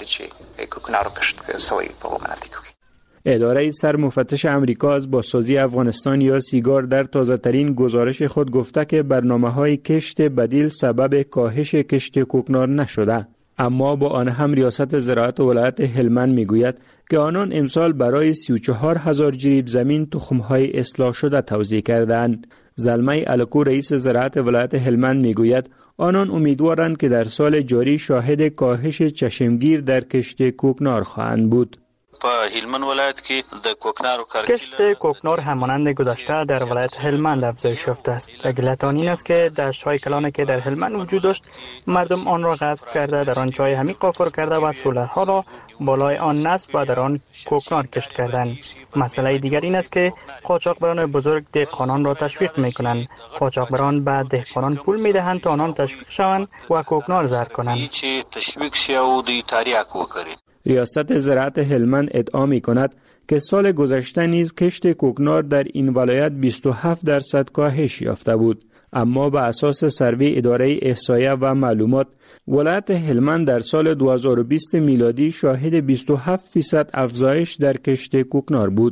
اداره سرمفتش امریکا از بازسازی افغانستان یا سیگار در تازه ترین گزارش خود گفته که برنامه‌های کشت بدیل سبب کاهش کشت کوکنار نشده، اما با آن هم ریاست زراعت ولایت هلمند میگوید که آنان امسال برای سی و چهار هزار جریب زمین تخم‌های اصلاح شده توزیع کردند. زلمه الکو رئیس زراعت ولایت هلمند میگوید آنان امیدوارند که در سال جاری شاهد کاهش چشمگیر در کشت کوکنار خواهند بود. په هلمند ولایت کې د کوکنارو کشت کوکنار همانند گذشته در ولایت هلمند افزایش یافته است. علت آن این است که دشت‌های کلانی که در هلمند وجود داشت مردم آن را غصب کرده در آن جای همی قافل کرده و سولرها را بالای آن نصب و در آن کوکنار کشت کردند. مسئله دیگر این است که قاچاقبران بزرگ دهقانان را تشویق می‌کنند. قاچاقبران به دهقانان پول می‌دهند تا آنان تشویق شوند و کوکنار زر کنند. تشویق شو دی تاریک وکړي. ریاست زراعت هلمند ادعا می کند که سال گذشته نیز کشت کوکنار در این ولایت بیست و هفت درصد کاهش یافته بود، اما به اساس سروی اداره احصایه و معلومات ولایت هلمند در سال دو هزار و بیست میلادی شاهد بیست و هفت درصد افزایش در کشت کوکنار بود،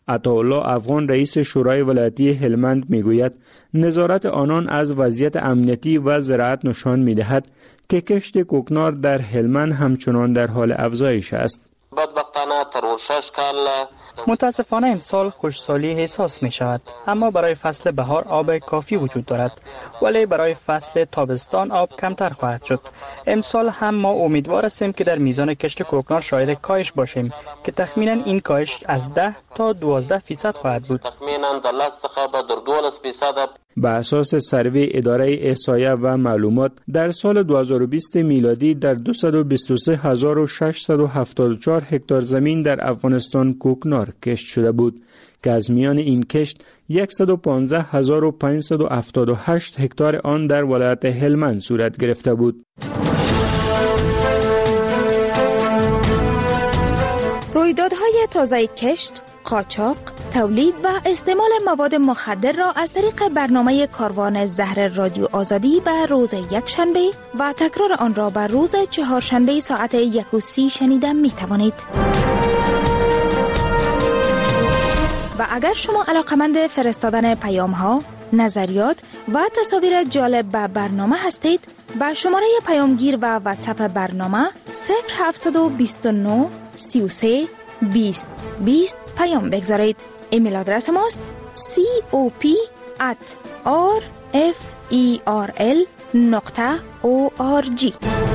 عطاالله افغان رئیس شورای ولایتی هلمند میگوید نظارت آنان از وضعیت امنیتی و زراعت نشان میدهد که کشت کوکنار در هلمند همچنان در حال افزایش است. بدبختانه تر شش کال متاسفانه امسال خشکسالی احساس می شود، اما برای فصل بهار آب کافی وجود دارد، ولی برای فصل تابستان آب کمتر خواهد شد. امسال هم ما امیدوار هستیم که در میزان کشت کوکنار شاهد کاهش باشیم که تخمینا این کاهش از ده تا دوازده درصد خواهد بود. تخمینا در لس څخه به در دوولس درصد. به اساس سروی اداره احصایه و معلومات در سال دو هزار و بیست میلادی در دویست و بیست و سه هزار و ششصد و هفتاد و چهار هکتار زمین در افغانستان کوکنار کشت شده بود که از میان این کشت صد و پانزده هزار و پانصد و هفتاد و هشت هکتار آن در ولایت هلمند صورت گرفته بود. رویدادهای تازه کشت، قاچاق، تولید و استعمال مواد مخدر را از طریق برنامه کاروان زهر رادیو آزادی به روز یکشنبه و تکرار آن را به روز چهارشنبه ساعت یک و سی شنیده می توانید. و اگر شما علاقمند فرستادن پیام ها، نظریات و تصاویر جالب به برنامه هستید، با شماره پیامگیر و واتساپ برنامه صفر هفت دو نه سی و سه بیست بیست پیام بگذارید. ایمیل آدرس ماست cop at rferl نقطه org.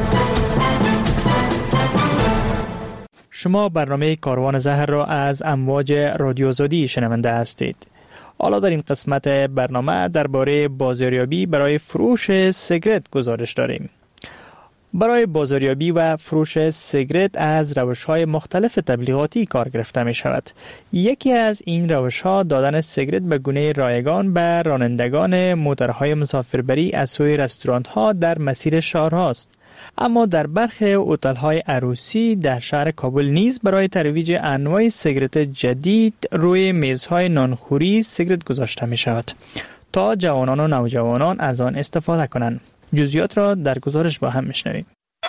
شما برنامه کاروان زهر را از امواج رادیو آزادی شنونده هستید. حالا در این قسمت برنامه درباره بازاریابی برای فروش سیگرت گزارش داریم. برای بازاریابی و فروش سیگرت از روش‌های مختلف تبلیغاتی کار گرفته می شود. یکی از این روش‌ها دادن سیگرت به گونه رایگان به رانندگان موتورهای مسافربری از سوی رستوران‌ها در مسیر شهرهاست. اما در برخی هتل‌های عروسی در شهر کابل نیز برای ترویج انواع سیگرت جدید روی میزهای نانخوری سیگرت گذاشته می شود تا جوانان و نوجوانان از آن استفاده کنند. جزئیات را در گزارش با هم میشنویم.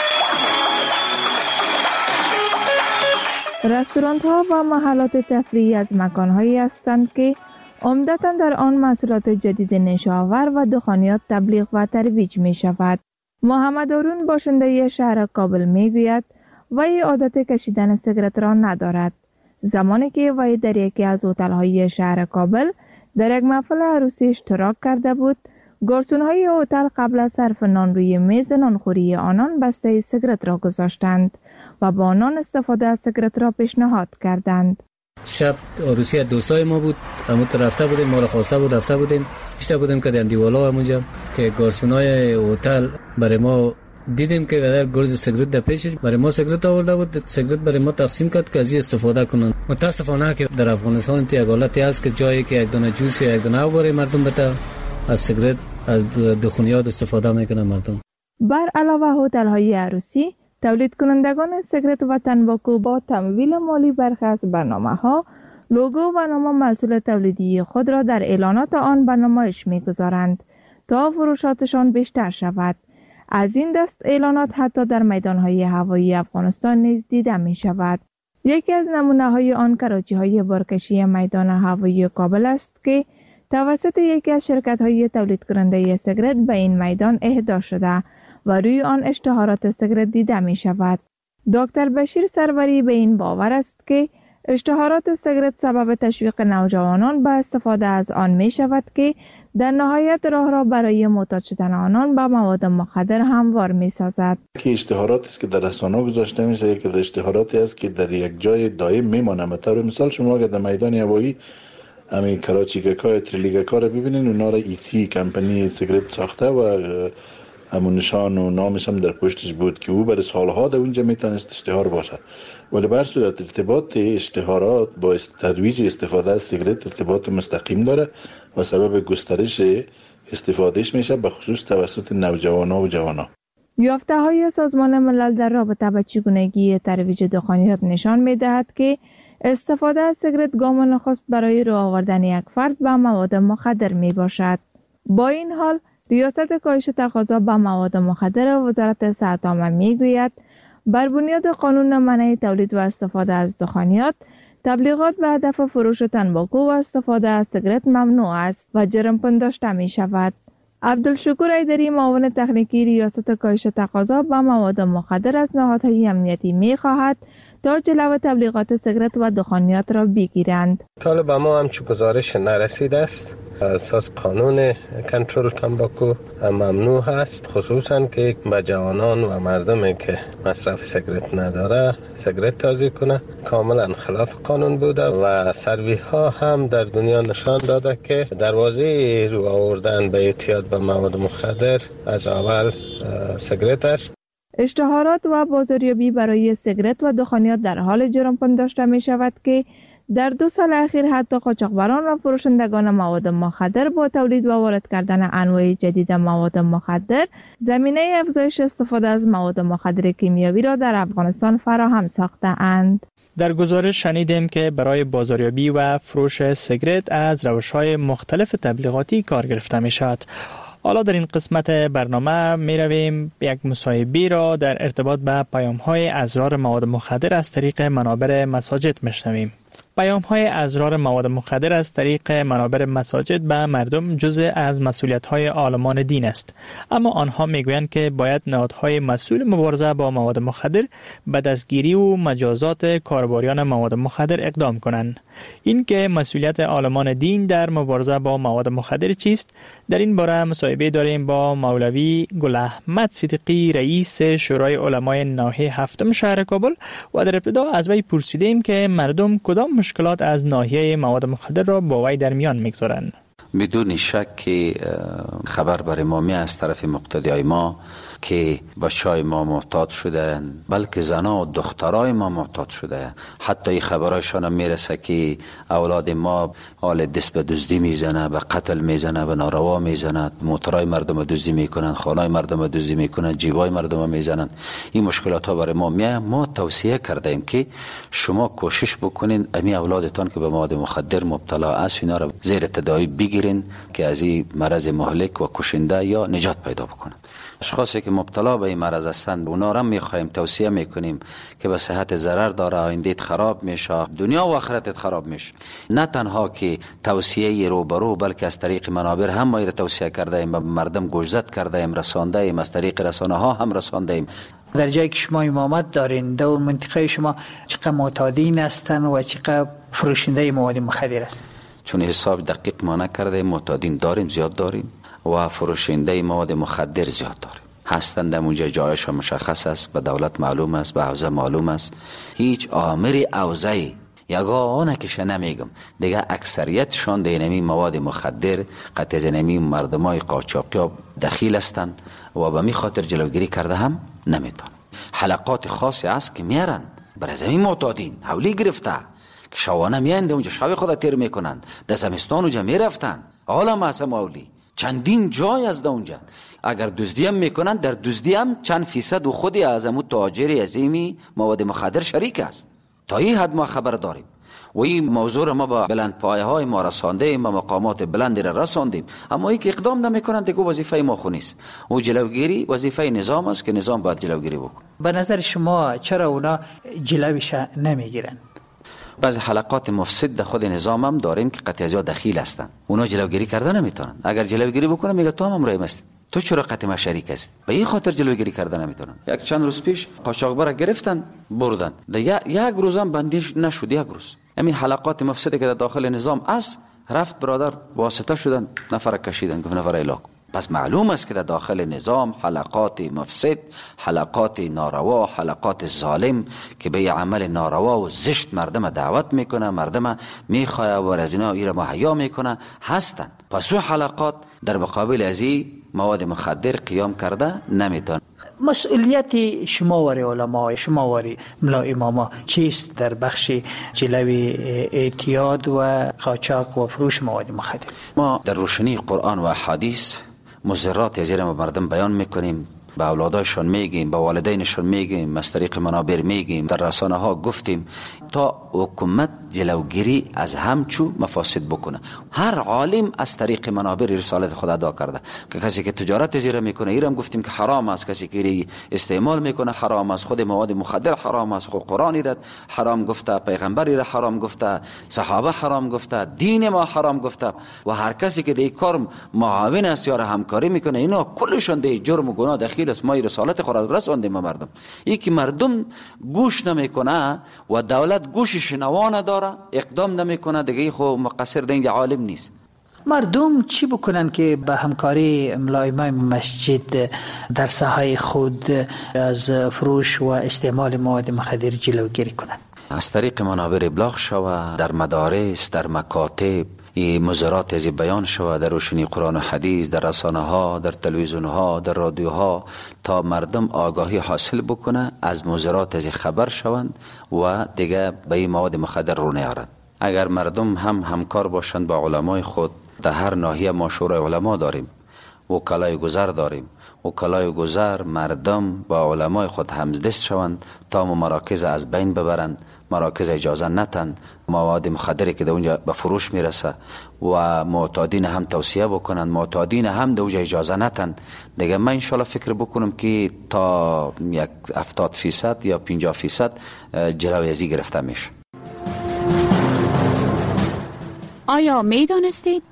رستوران ها و محلات تفریحی از مکان هایی هستند که عمدتاً در آن محصولات جدید نشاور و دخانیات تبلیغ و ترویج می شود. محمد هارون باشنده شهر کابل می گوید وی عادت کشیدن سیگرت را ندارد. زمانی که وی در یکی از هتل های شهر کابل در یک محفل عروسی اشتراک کرده بود، گارسون‌های هتل قبل از صرف نان روی میز نانخوری آنان بسته سیگرت را گذاشتند و با آنان استفاده از سیگرت را پیشنهاد کردند. شب عروسی دوستای ما بود، همون رفته بودیم، ما را خواسته بود رفته بودیم، پیشته بودیم که در دیوالا همونجا که گارسون‌های هتل برای ما دیدیم که در گرز سیگرت در پیشش برای ما سیگرت آورده بود، سیگرت برای ما تقسیم کرد که از این استفاده کنند. متاسفانه که در افغانستان تو یک حالتی است که جایی که یک دانه جوس یا یک دانه آب برای مردم بده، از سیگرت از دخانیات استفاده میکنن مردم. بر علاوه هتل های عروسی، تولید کنندگان سیگرت و تنباکو با تمویل مالی برخی از برنامه ها لوگو و نام محصول تولیدی خود را در اعلانات آن به نمایش میگذارند تا فروشاتشان بیشتر شود. از این دست اعلانات حتی در میدان های هوایی افغانستان نیز دیده می شود. یکی از نمونه های آن کراچی های بارکشی میدان هوایی کابل است که توسط یکی از شرکت های تولید کننده سیگرت به این میدان اهدا شده و روی آن اشتهارات سیگرت دیده می شود. دکتر بشیر سروری به این باور است که اشتهارات سیگرت سبب تشویق نوجوانان به استفاده از آن می شود که در نهایت راه را برای معتاد شدن آنان به مواد مخدر هموار می سازد. که اشتهاراتی است که در رسانه‌ها گذاشته میشه، یک اشتهاراتی است که در یک جای دائم میمانه. مثلا مثال شما اگر در میدان هوایی همین کراچی که تریلیگا رو ببینین، اونا را ایسی کمپانی سیگرت ساخته و همون نشان و نامش هم در پشتش بود که او برای سالها در اونجا میتونست اشتهار باشه. ولی بر صورت ارتباط اشتهارات با ترویج استفاده از سیگرت ارتباط مستقیم داره و سبب گسترش استفادهش میشه، به خصوص توسط نوجوانا و جوانا. یافته های سازمان ملل در رابطه با چگونگی ترویج دخانیات نشان میدهد که استفاده از سیگرت گام نخست برای راه آوردن یک فرد به مواد مخدر می باشد. با این حال ریاست کاهش تقاضا به مواد مخدر وزارت صحت عامه می گوید بر بنیاد قانون منع تولید و استفاده از دخانیات تبلیغات به هدف فروش تنباکو و استفاده از سیگارت ممنوع است و جرم پنداشته می شود. عبدالشکور ایدری معاون تکنیکی ریاست کاهش تقاضا به مواد مخدر از نهادهای امنیتی می خواهد تا جلو تبلیغات سیگارت و دخانیات را بگیرند. تا به ما همچون گزارش نرسیده است، اساس قانون کنترل تنباکو ممنوع است، خصوصا که به جوانان و مردمی که مصرف سیگارت نداره سیگارت تازه کنه کاملا خلاف قانون بوده و سروی ها هم در دنیا نشان داده که دروازه رو آوردن به اعتیاد به مواد مخدر از اول سیگارت است. اشتهارات و بازاریابی برای سیگارت و دخانیات در حال جرم پنداشته می شود که در دو سال اخیر حتی قاچاقبران و فروشندگان مواد مخدر با تولید و وارد کردن انواع جدید مواد مخدر زمینه افزایش استفاده از مواد مخدر کیمیاوی را در افغانستان فراهم ساخته اند. در گزارش شنیدیم که برای بازاریابی و فروش سیگارت از روش‌های مختلف تبلیغاتی کار گرفته می شود. حالا در این قسمت برنامه می رویم یک مصاحبه را در ارتباط به پیام‌های اضرار مواد مخدر از طریق منابر مساجد میشنویم. پیام‌های اضرار مواد مخدر از طریق منابر مساجد به مردم جزء از مسئولیت‌های عالمان دین است، اما آنها میگویند که باید نهادهای مسئول مبارزه با مواد مخدر به دستگیری و مجازات کاربریان مواد مخدر اقدام کنند. این که مسئولیت عالمان دین در مبارزه با مواد مخدر چیست؟ در این باره مصاحبه داریم با مولوی گل احمد صدیقی، رئیس شورای علمای ناحیه هفتم شهر کابل، و در ابتدا از وی پرسیدیم که مردم کدام مشکلات از ناحیه مواد مخدر را با وی در میان میگذارند. بدون شک که خبر برای ما می از طرف مقتدیای ما که بچهای ما معتاد شده، بلکه زنا و دخترای ما معتاد شده. حتی این خبرایشان هم میرسه که اولاد ما حال دست به دزدی میزنه، به قتل میزنه، به ناروا میزنه، موترای مردم دزدی میکنن، خانای مردم دزدی میکنن، جیبای مردم میزنن. این مشکلات ها برای ما میاد. ما توصیه کردیم که شما کوشش بکنین امی اولادتان که به مواد مخدر مبتلا است اینا را زیر تداوی بگیرین که از این مرض مهلک و کشنده یا نجات پیدا بکنن. اشخاصی که مبتلا به این مرض هستند اونا را میخوایم توصیه میکنیم که به صحت ضرر داره، آیندهت خراب میشه، دنیا و آخرتت خراب میشه. نه تنها که توصیه رو برو بلکه از طریق منابر هم ما توصیه کرده ایم، به مردم گوشزد کرده ایم، رسانده ایم، از طریق رسانه ها هم رسانده ایم. در جایی که شما امامت دارین در منطقه شما چقدر معتادین هستن و چقدر فروشنده مواد مخدر هستن؟ چون حساب دقیق ما نکرده معتادین داریم، زیاد داریم، و فروشنده مواد مخدر زیاد داریم. هستند اونجا جایش مشخص است، به دولت معلوم است، به حوزه معلوم است. هیچ آمر حوزه‌ای یگانه که نمیگم دیگه اکثریتشان در این مواد مخدر قطع از این مردمای قاچاقی دخیل هستند و به می خاطر جلوگیری کرده هم نمیتونن. حلقات خاصی است که میارن برای زمین معتادین حولی گرفته که شوانه میاند اونجا شب خود تیر میکنند، در زمستان اونجا میرفتن عالم است مولی چندین جای از اونجا. اگر دزدی هم میکنن در دزدی هم چند فیصد و خودی از امو تاجر عظیمی مواد مخدر شریک است. تا این حد ما خبر داریم و این موضوع ما با بلند پایه های ما رسانده ایم، ما مقامات بلندی را رساندیم، اما این که اقدام نمیکنن دیگه وظیفه ما خو نیست. و جلوگیری وظیفه نظام است که نظام باید جلوگیری بکنه. به نظر شما چرا اونا جلویش نمیگیرن؟ بعضی حلقات مفسد خود نظام هم داریم که قطعی ازیا دخیل هستن، اونا جلوگیری کرده نمیتونن. اگر جلوگیری بکنه میگه تو هم امرای مستی، تو چرا قطع ما شریک است؟ به این خاطر جلوگیری کرده نمیتونن. یک چند روز پیش قاچاقبر گرفتن بردن، ده یک روزم بندیش نشد. یک روز همین حلقات مفسد که در داخل نظام است رفت برادر واسطه شدن، نفر کشیدن، گفت نفر الاک. پس معلوم است که در داخل نظام حلقات مفسد، حلقات ناروا، حلقات ظالم که به عمل ناروا و زشت مردم دعوت میکنه، مردم میخواه و از اینا ایره محیا میکنه هستند. پس او حلقات در مقابل از این مواد مخدر قیام کرده نمیتون. مسئولیت شماوری علماء، شماوری ملا اماما چیست در بخش جلوی اعتیاد و قاچاق و فروش مواد مخدر؟ ما در روشنی قرآن و حدیث مضرات از این مردم بیان میکنیم، به اولادایشان میگیم، به والدینشان میگیم، از طریق منابر میگیم، در رسانه ها گفتیم تا حکومت جلوگیری از همچو مفاسد بکنه. هر عالم از طریق منابع رسالت خود ادا کرده که کسی که تجارت زیر میکنه ایرم گفتیم که حرام است، کسی که استعمال میکنه حرام است، خود مواد مخدر حرام است، خود قرآنی را حرام گفته، پیغمبری را حرام گفته، صحابه حرام گفته، دین ما حرام گفته و هر کسی که در این کار معاون است یا همکاری میکنه اینا کلشون در جرم و گناه داخل است. ما رسالت خود را رساندیم مردم. این که مردم گوش نمیکنه و دولت گوش شنوا نداره، اقدام نمیکنه، دیگه خو مقصر در اینجا عالم نیست. مردم چی بکنن که به همکاری ملائمه مسجد در ساحه خود از فروش و استعمال مواد مخدر جلوگیری کنند؟ از طریق منابع ابلاغ شود، در مدارس، در مکاتب این مضرات از بیان شود، در روشنی قرآن و حدیث، در رسانه ها، در تلویزیون ها، در رادیو ها، تا مردم آگاهی حاصل بکنه، از مضرات از خبر شوند و دیگه به این مواد مخدر رو نیارند. اگر مردم هم همکار باشند با علمای خود، در هر ناحیه ما شورای علما داریم، وکلای گذر داریم، وکلای گذر مردم با علمای خود همدست شوند تا مراکز از بین ببرند، مراکز اجازه نتن مواد مخدری که در اونجا به فروش میرسه و معتادین هم توصیه بکنن، معتادین هم در اونجا اجازه نتن. دیگه من انشالله فکر بکنم که تا یک هفتاد فیصد یا پنجاه فیصد جلوی ازی گرفته میشه. آیا می دانستید؟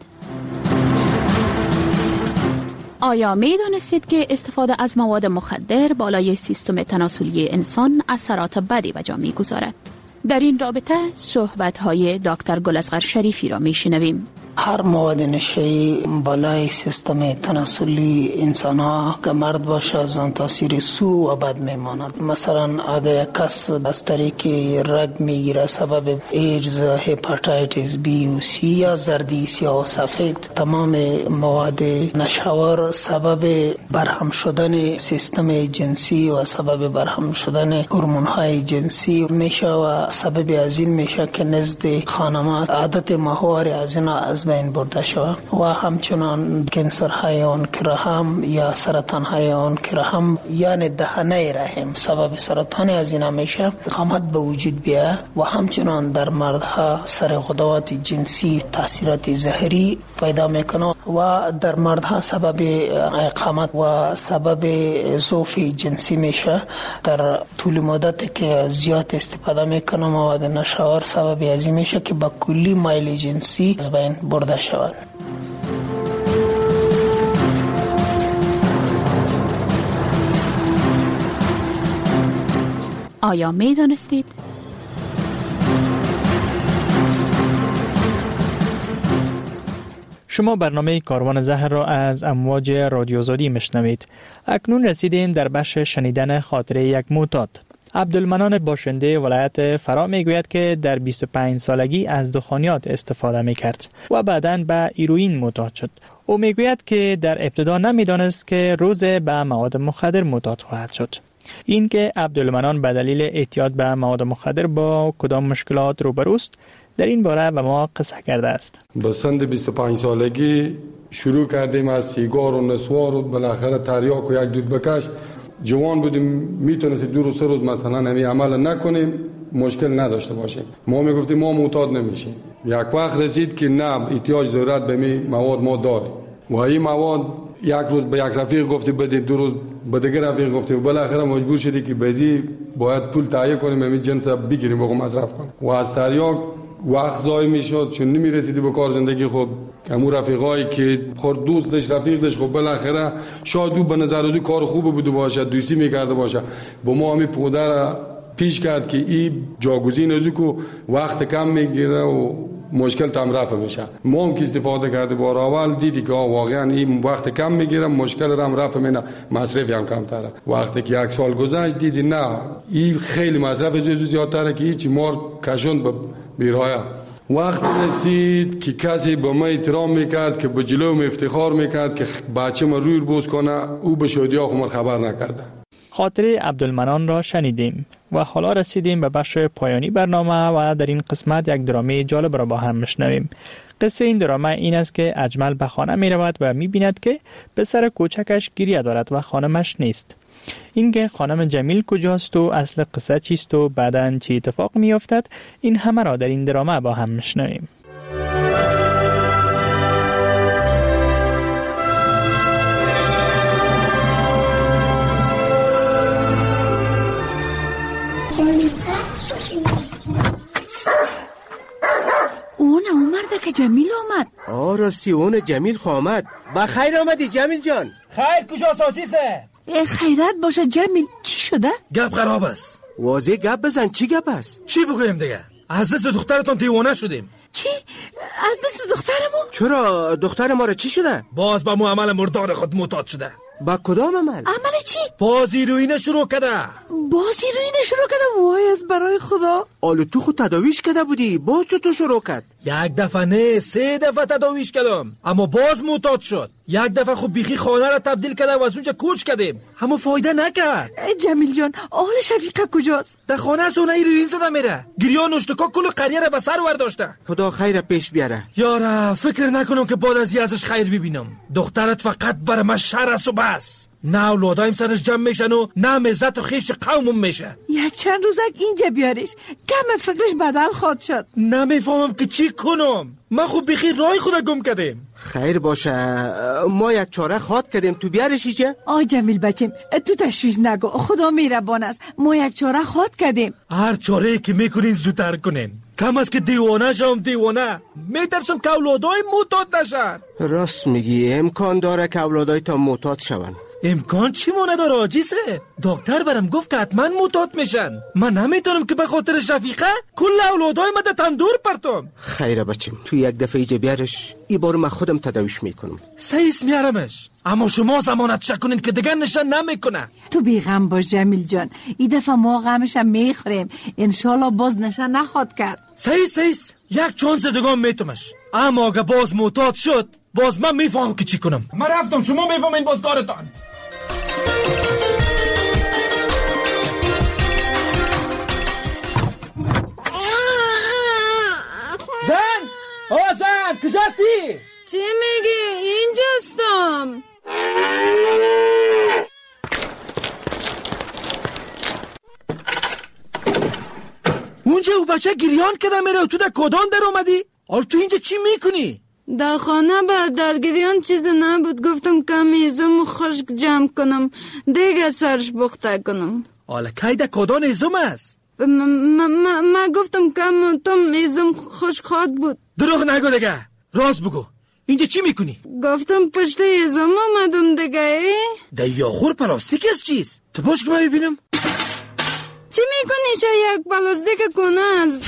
آیا می دانستید که استفاده از مواد مخدر بالای سیستم تناسلی انسان اثرات بدی به جا می گذارد؟ در این رابطه صحبت‌های دکتر گل‌اصغر شریفی را می‌شنویم. هر مواد نشه‌ای بالای سیستم تناسلی انسان‌ها که مرد باشه از آن تاثیر سو و بد می‌ماند. مثلا اگر یک کس از طریق رگ می‌گیره سبب ایدز، هپاتیتس بی و سی یا زردی سیاه و سفید، تمام مواد نشوار سبب برهم شدن سیستم جنسی و سبب برهم شدن هورمون‌های جنسی میشه و سبب از این میشه که نزد خانم‌ها عادت ماهواره از اینا از بین برده شود و همچنان کانسر های عنق رحم یا سرطان های عنق رحم یعنی دهنه رحم سبب سرطان از اینا میشه، قامت به وجود بیاد و همچنان در مردها سر غدوات جنسی تاثیرات زهری پیدا میکنه و در مردها سبب اقامت و سبب ضعف جنسی میشه. در طول مدت که زیاد استفاده میکنه مواد نشوار سبب ازی میشه که با کلی مایل جنسی از بین برده شود. آیا می دانستید؟ شما برنامه کاروان زهر را از امواج رادیو آزادی میشنوید. اکنون رسیدیم در بخش شنیدن خاطره یک معتاد. عبدالمنان باشنده ولایت فرا میگوید که در بیست و پنج سالگی از دخانیات استفاده میکرد و بعداً به هیروئین معتاد شد. او میگوید که در ابتدا نمیدانست که روز به مواد مخدر معتاد خواهد شد. این که عبدالمنان به دلیل اعتیاد به مواد مخدر با کدام مشکلات روبروست در این باره به ما قصه کرده است. به سن بیست و پنج سالگی شروع کردیم از سیگار و نسوار و بالاخره تریاک و یک دود بکش. جوان بودیم میتونستیم دو روز سه روز مثلا همین عمل نکنیم مشکل نداشته باشیم. ما میگفتیم ما معتاد نمیشیم. یک وقت رسید که نه احتیاج ضرورت به می مواد ما داریم و این مواد یک روز به یک رفیق گفتی بدین، دو روز به دیگر رفیق گفتی و بالاخره مجبور شدی که بزی باید پول تهیه کنیم همین جنس بگیریم بگم مصرف کنیم و از تریاک وقت ضایع میشد چون نمی رسیدی به کار زندگی. خب همون رفیقایی که خود دوست داشت رفیق داشت خب بالاخره شاید او به نظر از او کار خوب بوده باشه دوستی میکرده باشه با ما همین پدر پیش کرد که این جاگزین از او وقت کم میگیره و مشکل تام رفع میشه. ما هم که استفاده کرده بار اول دیدی که واقعا این وقت کم میگیره مشکل هم رفع میشه، مصرف هم کمتره. وقتی که یک سال گذشت دیدی نه این خیلی مصرف از زیادتره که هیچ مار کشوند به بیرایه. وقت رسید که کسی به ما احترام میکرد که به جلو افتخار میکرد که بچه ما روی بوز کنه او به شادی ها خمر خبر نکرده. خاطره عبدالمنان را شنیدیم و حالا رسیدیم به بخش پایانی برنامه و در این قسمت یک درامه جالب را با هم میشنویم. قصه این دراما این است که اجمل به خانه می رود و می بیند که پسر کوچکش گریه دارد و خانمش نیست. اینکه خانم جمیل کجاست و اصل قصه چیست و بعداً چی اتفاق می افتد، این همه را در این دراما با هم میشنویم. اون اون مرده که جمیل آمد. آه راستی اون جمیل آمد. بخیر آمدی جمیل جان. خیر کجاست آجیسه؟ خیرت باشه جمیل، چی شده؟ گپ خراب است. واضح گپ بزن، چی گپ است؟ چی بگویم دیگه؟ از دست دخترتون دیوانه شدیم. چی؟ از دست دخترمو؟ چرا دختر ما را چی شده؟ باز با مو عمل مردار خود معتاد شده. با کدام عمل؟ عمل چی؟ باز هیروئین شروع کرده. باز هیروئین شروع کرده؟ وای از برای خدا. آلو تو خود تداویش کرده بودی، باز چطور شروع کرد؟ یک دفعه نه سه دفعه تداویش کردم، اما باز معتاد شد. یک دفعه خود بیخی خانه را تبدیل کرده و از اونجا کوچ کردیم، اما فایده نکرد. جمیل جان آل شفیقه کجاست؟ در خانه است اون هیروئین زده میره. گریان نشتکا کل قریه را به سر ورداشته. خدا خیر پیش بیاره. یارا فکر نکنم که بعد از ازش خیر ببینم. دخترت فقط برای من شر است و بس. نه اولادایم سرش جمع میشن و نه عزت و خیش قومم میشه. یک چند روزک اینجا بیارش، کم فکرش بدل خواهد شد. نمیفهمم که چی کنم. من خوب بخیر رای خود گم کردیم. خیر باشه، ما یک چاره خواد کردیم، تو بیارش ایچه؟ آی جمیل بچم تو تشویش نگو، خدا میربان است. ما یک چاره خواد کردیم. هر چاره که میکنین زودتر کنین. کم است که دیوانه شم دیوانه. میترسم که اولادای معتاد نشن. راست میگی، امکان داره که اولادای تا معتاد شون. امکان چی مونه داره آجیسه؟ دکتر برم گفت که حتما معتاد میشن. من نمیتونم که به خاطر شفیقه کل اولادای من تندور پرتم. خیره بچم تو یک دفعه ایجا بیارش، ای بار من خودم تداویش میکنم. سیس میارمش، اما شما زمانت شکنین که دیگر نشن نمیکنه. تو بیغم باش جمیل جان، ای دفعه ما غمشم میخوریم، انشالله باز نشن نخواد کرد. سیس سیس یک چانس دیگه میتومش، اما اگه باز معتاد شد باز من میفهم که چی کنم. من رفتم، شما میفهمین باز کارتان. زن! آه زن! کجاستی؟ چی میگی؟ اینجاستم. اونجا او بچه گریان کده میره و تو در کدان در اومدی؟ آل تو اینجا چی میکنی؟ در خانه به دلگریان چیز نبود، گفتم کمی ایزم خشک جمع کنم دیگه سرش بخته کنم. آله که در کدان ایزم است؟ من گفتم کم تم ایزم خشک خواد بود. دروغ نگو دیگه، راست بگو. اینجا چی میکنی؟ گفتم پشت ایزم آمدم دیگه. در یاخور پلاستیک است چیز؟ تو باش که من ببینم. چی میکنی؟ چه یک پلاستیک کنه است؟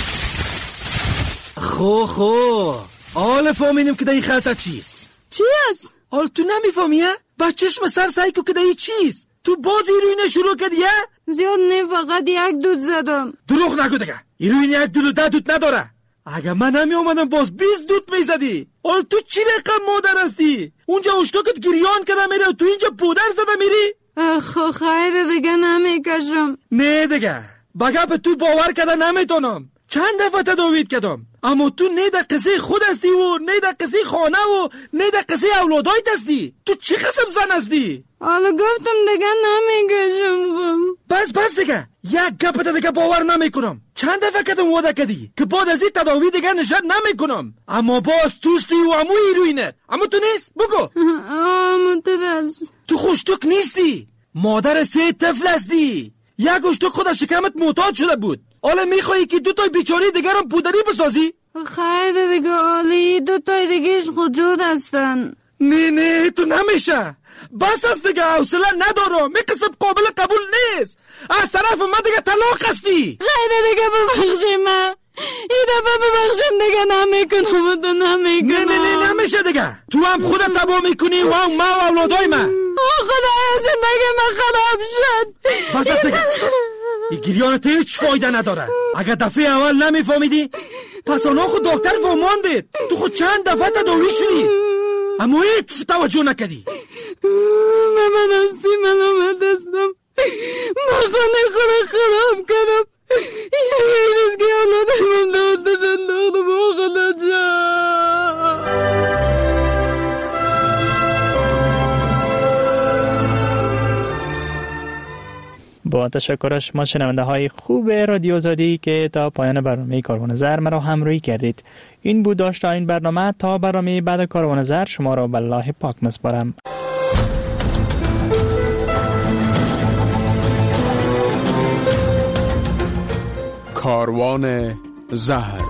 خو خو آل فهمیدم که در این خلطه چیست. چی است؟ آل تو نمیفهمیه؟ با چشم سر سعی کو که در این چیست. تو باز ایروینه شروع کردیه؟ زیاد نه، فقط یک دود زدم. دروغ نگو دیگه، ایروین یک دود و ده دود نداره. اگه من نمی اومدم باز بیست دود میزدی. آل تو چی رقم مادر هستی؟ اونجا اشتاکت گریان کرده میره و تو اینجا پودر زده میری؟ خو خیر دیگه نمیکشم. نه دیگه بگه به تو باور کرده نمیتونم. چند دفعه تداویت کردم، اما تو نه در قصه خود هستی و نه در قصه خانه و نه در قصه اولادایت هستی. تو چی قسم زن هستی؟ حالا گفتم دیگه نمیکشم. بس بس دیگه، یک گپت دیگه باور نمیکنم. چند دفعه کدوم وعده کردی که بعد از این تداوی دیگه نشد نمیکنم، اما باز توستی و امو ایروینت. اما تو نیست بگو. اما تو دست تو خوشتوک نیستی، مادر سه طفل هستی. یک اشتوک خود از شکمت معتاد شده بود، حالا میخوایی که دو تای بیچاره دیگر هم پودری بسازی؟ خیر دیگه آلی، دو تای دیگهش خودجود هستن. نه نه تو نمیشه، بس است دیگه، حوصله ندارم. می قسم قابل قبول نیست. از طرف من دیگه طلاق هستی. خیر دیگه ببخشی من، این دفعه ببخشیم دیگه نمیکنم و تو نمیکنم. نه نه نه نمیشه دیگه، تو هم خودت تبا میکنی و هم ما و اولادای من. خدا زندگی من خراب شد. بس است دیگه، این گریانت هیچ فایده نداره. اگر دفعه اول نمیفهمیدی پس آنها خود دکتر فهماندید. تو خود چند دفعه تداوی شدی اما هیچ توجه نکردی. من هستی من آمد هستم، من خانه خود خراب کردم. یه روز که اولادم داد دادن دادم و خدا جان. با تشکر شما شنونده های خوب رادیو آزادی که تا پایان برنامه کاروان زر مرا همراهی کردید. این بود داشته این برنامه. تا برنامه بعد کاروان زر شما را به الله پاک میسپارم. کاروان زهر.